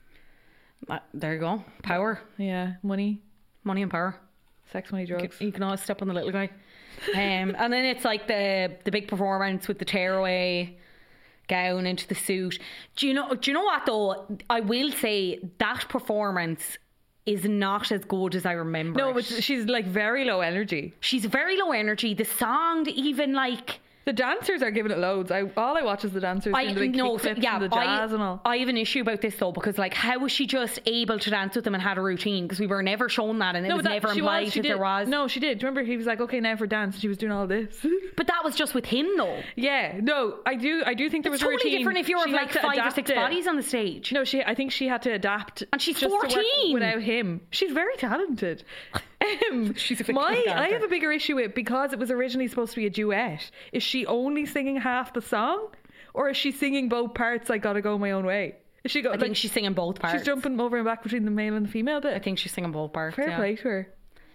There you go. Power. Yeah. Money and power. Sex, money, drugs. You can always step on the little guy. And then it's like the big performance with the tearaway gown into the suit. Do you know what though? I will say that performance is not as good as I remember. No, but she's like very low energy. She's very low energy. The song, even like the dancers are giving it loads. All I watch is the dancers doing the big kickflips and the jazz and all. I have an issue about this though, because like, how was she just able to dance with them and had a routine? Because we were never shown that, and it was never implied that there was. No, she did. Do you remember he was like, okay, now for dance, and she was doing all this. But that was just with him though. Yeah, no, I do think there was totally a routine. Different if you were like 5 or 6 bodies on the stage. No, I think she had to adapt, and she's 14 without him. She's very talented. She's a I have a bigger issue with, because it was originally supposed to be a duet. Is she only singing half the song, or is she singing both parts? I gotta go my own way. Is she? I think she's singing both parts. She's jumping over and back between the male and the female bit. I think she's singing both parts. Fair play to her.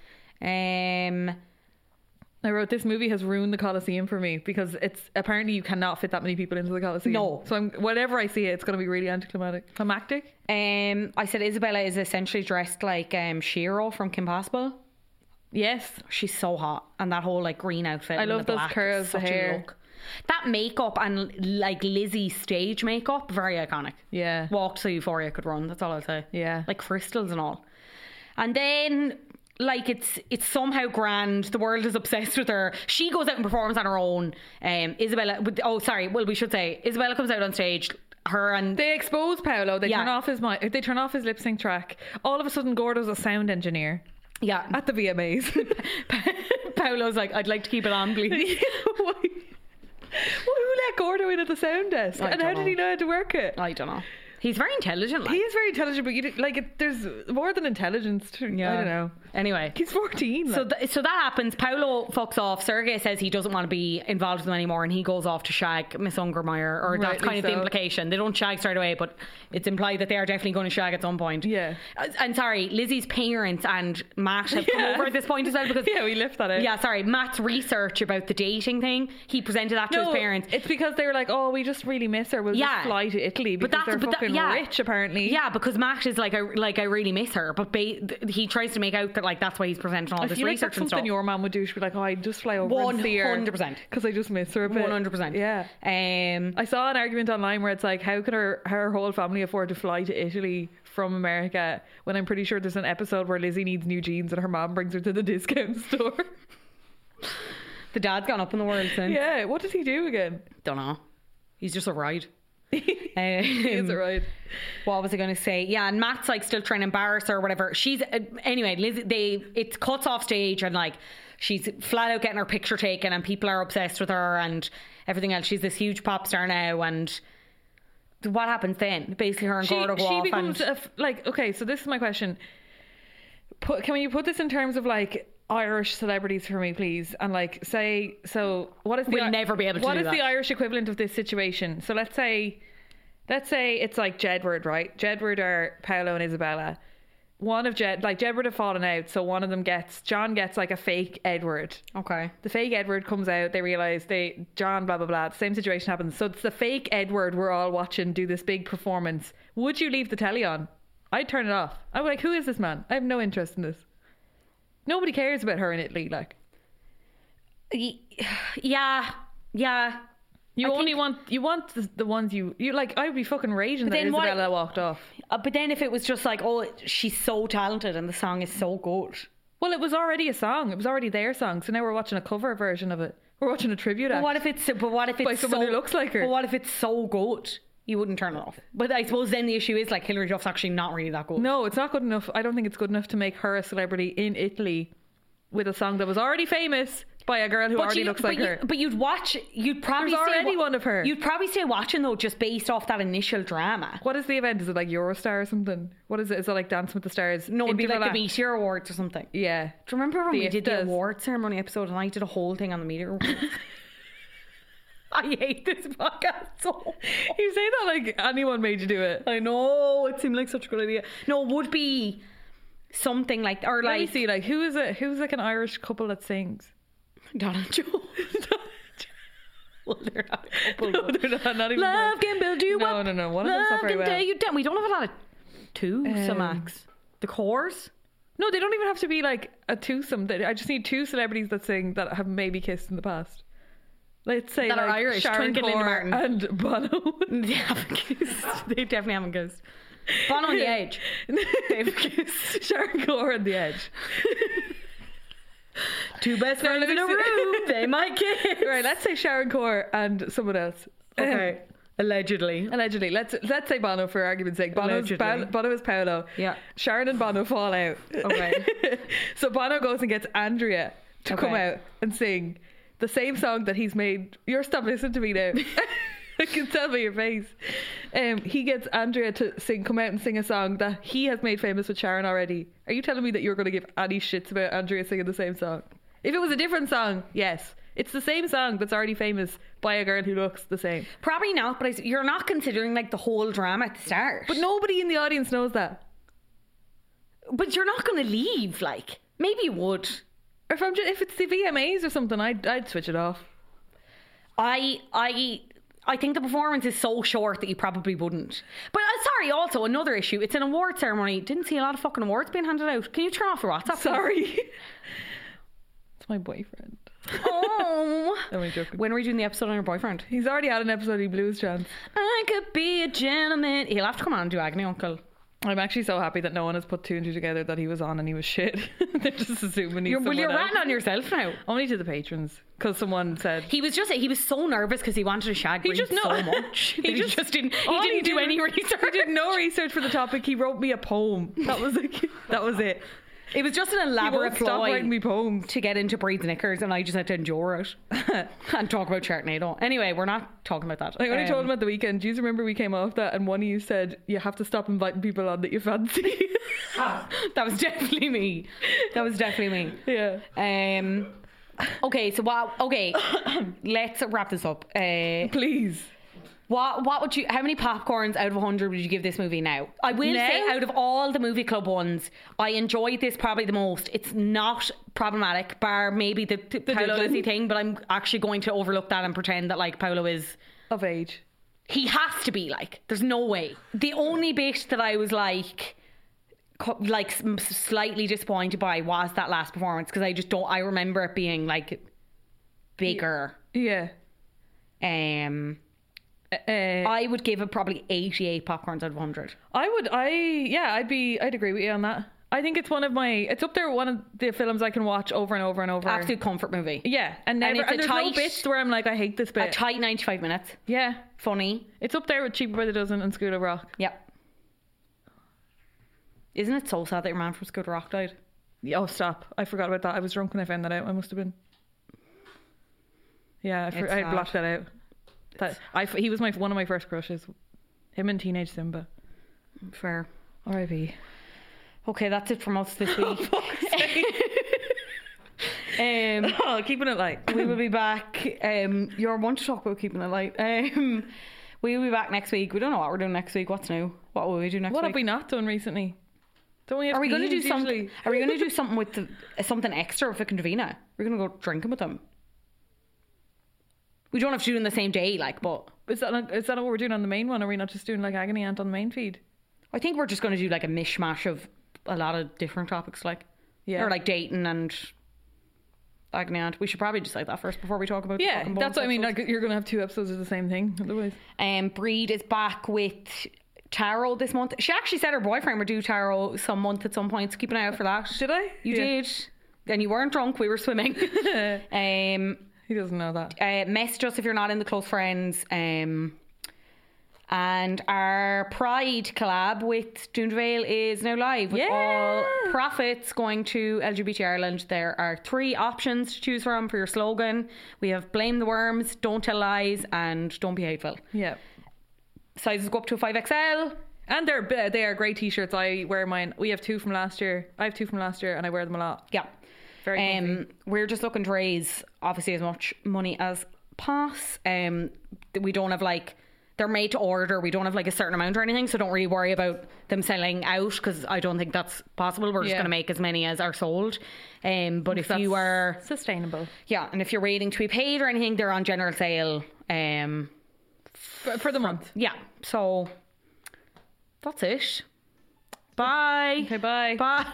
I wrote, this movie has ruined the Colosseum for me, because it's apparently you cannot fit that many people into the Colosseum. No. So whenever I see it, it's going to be really anticlimactic. I said Isabella is essentially dressed like Shiro from Kim Possible. Yes. She's so hot. And that whole like green outfit. I love those curls, the hair. That makeup and like Lizzie's stage makeup, very iconic. Yeah. Walked so Euphoria could run, that's all I'll say. Yeah. Like crystals and all. And then like it's somehow grand. The world is obsessed with her. She goes out and performs on her own. Isabella comes out on stage her and they expose Paolo. They Yeah. turn off his They turn off his lip sync track. All of a sudden, Gordo's a sound engineer. Yeah, at the VMAs. Paolo's like, I'd like to keep it on, please. Why? Well, who let Gordo in at the sound desk? And how did he know how to work it? I don't know. He's very intelligent. He is very intelligent, but there's more than intelligence. I don't know. Anyway, he's 14. So that happens. Paolo fucks off. Sergey says he doesn't want to be involved with them anymore, and he goes off to shag Miss Ungermeyer, or that's kind of the implication. They don't shag straight away, but it's implied that they are definitely going to shag at some point. Yeah. And sorry, Lizzie's parents and Matt have come over at this point as well, because we left that out. Yeah, sorry, Matt's research about the dating thing, he presented that to his parents. It's because they were like, oh, we just really miss her. We'll just fly to Italy because they're fucking rich, apparently. Yeah, because Matt is like, I really miss her, but he tries to make out that like that's why he's presenting all this research that's and stuff. Something your mom would do. She'd be like, oh, I'd just fly over and see her 100%, because I just miss her a bit. 100%. Yeah. I saw an argument online where it's like, how can her whole family afford to fly to Italy from America when I'm pretty sure there's an episode where Lizzie needs new jeans and her mom brings her to the discount store. The dad's gone up in the world since. Yeah, what did he do again? Don't know. He's just a ride. It's a ride. What was I going to say? Yeah, and Matt's like still trying to embarrass her or whatever. She's anyway, Lizzie, it cuts off stage, and like she's flat out getting her picture taken, and people are obsessed with her and everything else. She's this huge pop star now, and what happens then? Basically, her and Gordo go off. She becomes okay. So this is my question. Can you put this in terms of like Irish celebrities for me, please? And like say, so what is the we'll never be able to what do is that. The Irish equivalent of this situation? So let's say it's like Jedward, right? Jedward are Paolo and Isabella. One of Jedward have fallen out, so one of them John gets like a fake Edward. Okay. The fake Edward comes out, they realise John blah blah blah, the same situation happens. So it's the fake Edward we're all watching do this big performance. Would you leave the telly on? I'd turn it off. I'm like, who is this man? I have no interest in this. Nobody cares about her in Italy, like. Yeah. You want the ones you like. I'd be fucking raging that Isabella walked off. But then if it was just like, oh, she's so talented and the song is so good. Well, it was already a song. It was already their song. So now we're watching a cover version of it. We're watching a tribute act. But what if it's by someone who looks like her? But what if it's so good? You wouldn't turn it off. But I suppose then the issue is like Hilary Duff's actually not really that good. No, it's not good enough. I don't think it's good enough to make her a celebrity in Italy with a song that was already famous by a girl who already looks like her. But you'd probably There's already one of her. You'd probably stay watching though, just based off that initial drama. What is the event? Is it like Eurostar or something? What is it? Is it like Dancing with the Stars? No, it'd be like the Meteor Awards or something. Yeah. Do you remember when we did the award ceremony episode and I did a whole thing on the Meteor Awards? I hate this podcast so. You say that like anyone made you do it. I know, it seemed like such a good idea. No, it would be something like, or like, let me see, like who's like an Irish couple that sings? Donald Joe. Well, they're not a couple. No, they're not even. Love can build you up. No. One of them's not very well. You down. We don't have a lot of twosome acts. The Cores. No, they don't even have to be like a twosome. I just need two celebrities that sing that have maybe kissed in the past. Let's say that like are Irish, Sharon Corr and Bono. They haven't kissed. They definitely haven't kissed. Bono and The Edge. They've kissed. Sharon Corr and The Edge. Two best friends in a room. They might kiss. Right, let's say Sharon Corr and someone else. Okay. Allegedly. Let's say Bono for argument's sake. Bono is Paolo. Yeah. Sharon and Bono fall out. Okay. So Bono goes and gets Andrea to come out and sing the same song that he's made. You're stop listening to me now. I can tell by your face. He gets Andrea to come out and sing a song that he has made famous with Sharon already. Are you telling me that you're going to give any shits about Andrea singing the same song? If it was a different song, yes. It's the same song that's already famous by a girl who looks the same. Probably not, but you're not considering like the whole drama at the start. But nobody in the audience knows that. But you're not going to leave, like. Maybe you would. Or if it's the VMAs or something, I'd switch it off. I think the performance is so short that you probably wouldn't. But sorry, also another issue. It's an award ceremony. Didn't see a lot of fucking awards being handed out. Can you turn off your WhatsApp? Sorry. It's my boyfriend. Oh. I'm joking. When are we doing the episode on your boyfriend? He's already had an episode. He blew his chance. I could be a gentleman. He'll have to come on and do Agony Uncle. I'm actually so happy that no one has put 2 and 2 together that he was on and he was shit. They're just assuming he's Well, you're else. ratting on yourself now. Only to the patrons, because someone said he was so nervous because he wanted to shag Brie so much. he just didn't do any research. He did no research for the topic. He wrote me a poem. That was it. It was just an elaborate Stop writing me poems to get into Breed's knickers, and I just had to endure it and talk about Sharknado. Anyway, we're not talking about that. I only told him at the weekend. Do you remember we came off that and one of you said you have to stop inviting people on that you fancy? That was definitely me. Yeah. Okay, so let's wrap this up. Please. What would you? How many popcorns out of 100 would you give this movie now? I will say, out of all the movie club ones, I enjoyed this probably the most. It's not problematic, bar maybe the Paolo Lizzi thing, but I'm actually going to overlook that and pretend that like Paolo is of age. He has to be like. There's no way. The only bit that I was like slightly disappointed by was that last performance, because I just don't. I remember it being like bigger. Yeah. I would give it probably 88 popcorns out of 100. I'd agree with you on that. I think it's it's up there with one of the films I can watch over and over and over. Absolute comfort movie. Yeah, and there's no bits where I'm like, I hate this bit. A tight 95 minutes. Yeah. Funny. It's up there with Cheaper by the Dozen and School of Rock. Yep. Isn't it so sad that your man from School of Rock died? Oh, stop. I forgot about that. I was drunk when I found that out. I must have been. Yeah, I blocked that out. He was one of my first crushes. Him and Teenage Simba. Fair. R.I.P. Okay, that's it from us this week. Keeping it light. We will be back. You're one to talk about keeping it light. We will be back next week. We don't know what we're doing next week. What's new? What will we do next week? What have we not done recently? Don't we have? Are we going to do something? Usually? Are we going to do something with something extra with Vic and Davina? We're going to go drinking with them. We don't have to do it on the same day, but is that what we're doing on the main one? Are we not just doing like Agony Aunt on the main feed? I think we're just going to do like a mishmash of a lot of different topics, or like dating and Agony Aunt. We should probably decide that first before we talk about. Yeah, that's what I mean. Like, you're going to have 2 episodes of the same thing otherwise. Breed is back with Taro this month. She actually said her boyfriend would do Taro some month at some point, so keep an eye out for that. Did I? You did. And you weren't drunk. We were swimming. He doesn't know that. Message us if you're not in the close friends. And our Pride collab with Doon Vale is now live with all profits going to LGBT Ireland. There are 3 options to choose from for your slogan. We have Blame the Worms, Don't Tell Lies, and Don't Be Hateful. Yeah. Sizes go up to a 5XL. And they are great t-shirts. I wear mine. We have 2 from last year. I have 2 from last year and I wear them a lot. Yeah. Very comfy. We're just looking to raise obviously as much money as possible. We don't have they're made to order. We don't have a certain amount or anything, so don't really worry about them selling out, because I don't think that's possible. We're just going to make as many as are sold. But if you are sustainable, and if you're waiting to be paid or anything, they're on general sale for the month. Yeah, so that's it. Bye. Okay, bye. Bye.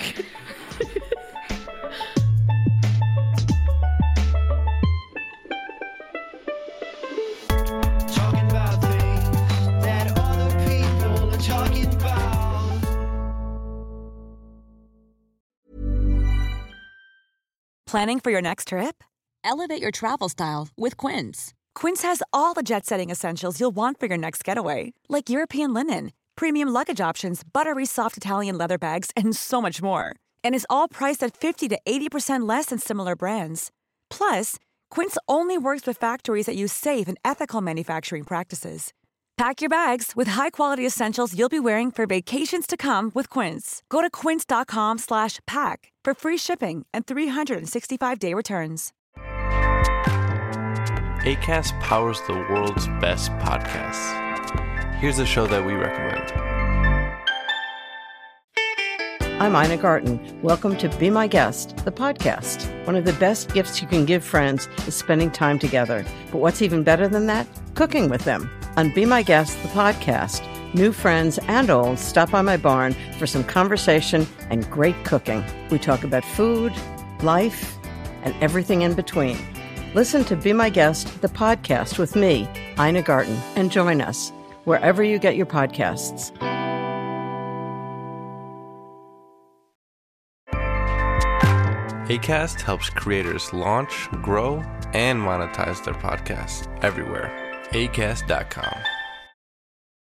Talking about things that other people are talking about. Planning for your next trip? Elevate your travel style with Quince. Quince has all the jet-setting essentials you'll want for your next getaway, like European linen, premium luggage options, buttery soft Italian leather bags, and so much more. And is all priced at 50 to 80% less than similar brands. Plus, Quince only works with factories that use safe and ethical manufacturing practices. Pack your bags with high-quality essentials you'll be wearing for vacations to come with Quince. Go to quince.com/pack for free shipping and 365-day returns. Acast powers the world's best podcasts. Here's a show that we recommend. I'm Ina Garten. Welcome to Be My Guest, the podcast. One of the best gifts you can give friends is spending time together. But what's even better than that? Cooking with them. On Be My Guest, the podcast, new friends and old stop by my barn for some conversation and great cooking. We talk about food, life, and everything in between. Listen to Be My Guest, the podcast with me, Ina Garten, and join us wherever you get your podcasts. Acast helps creators launch, grow, and monetize their podcasts everywhere. Acast.com.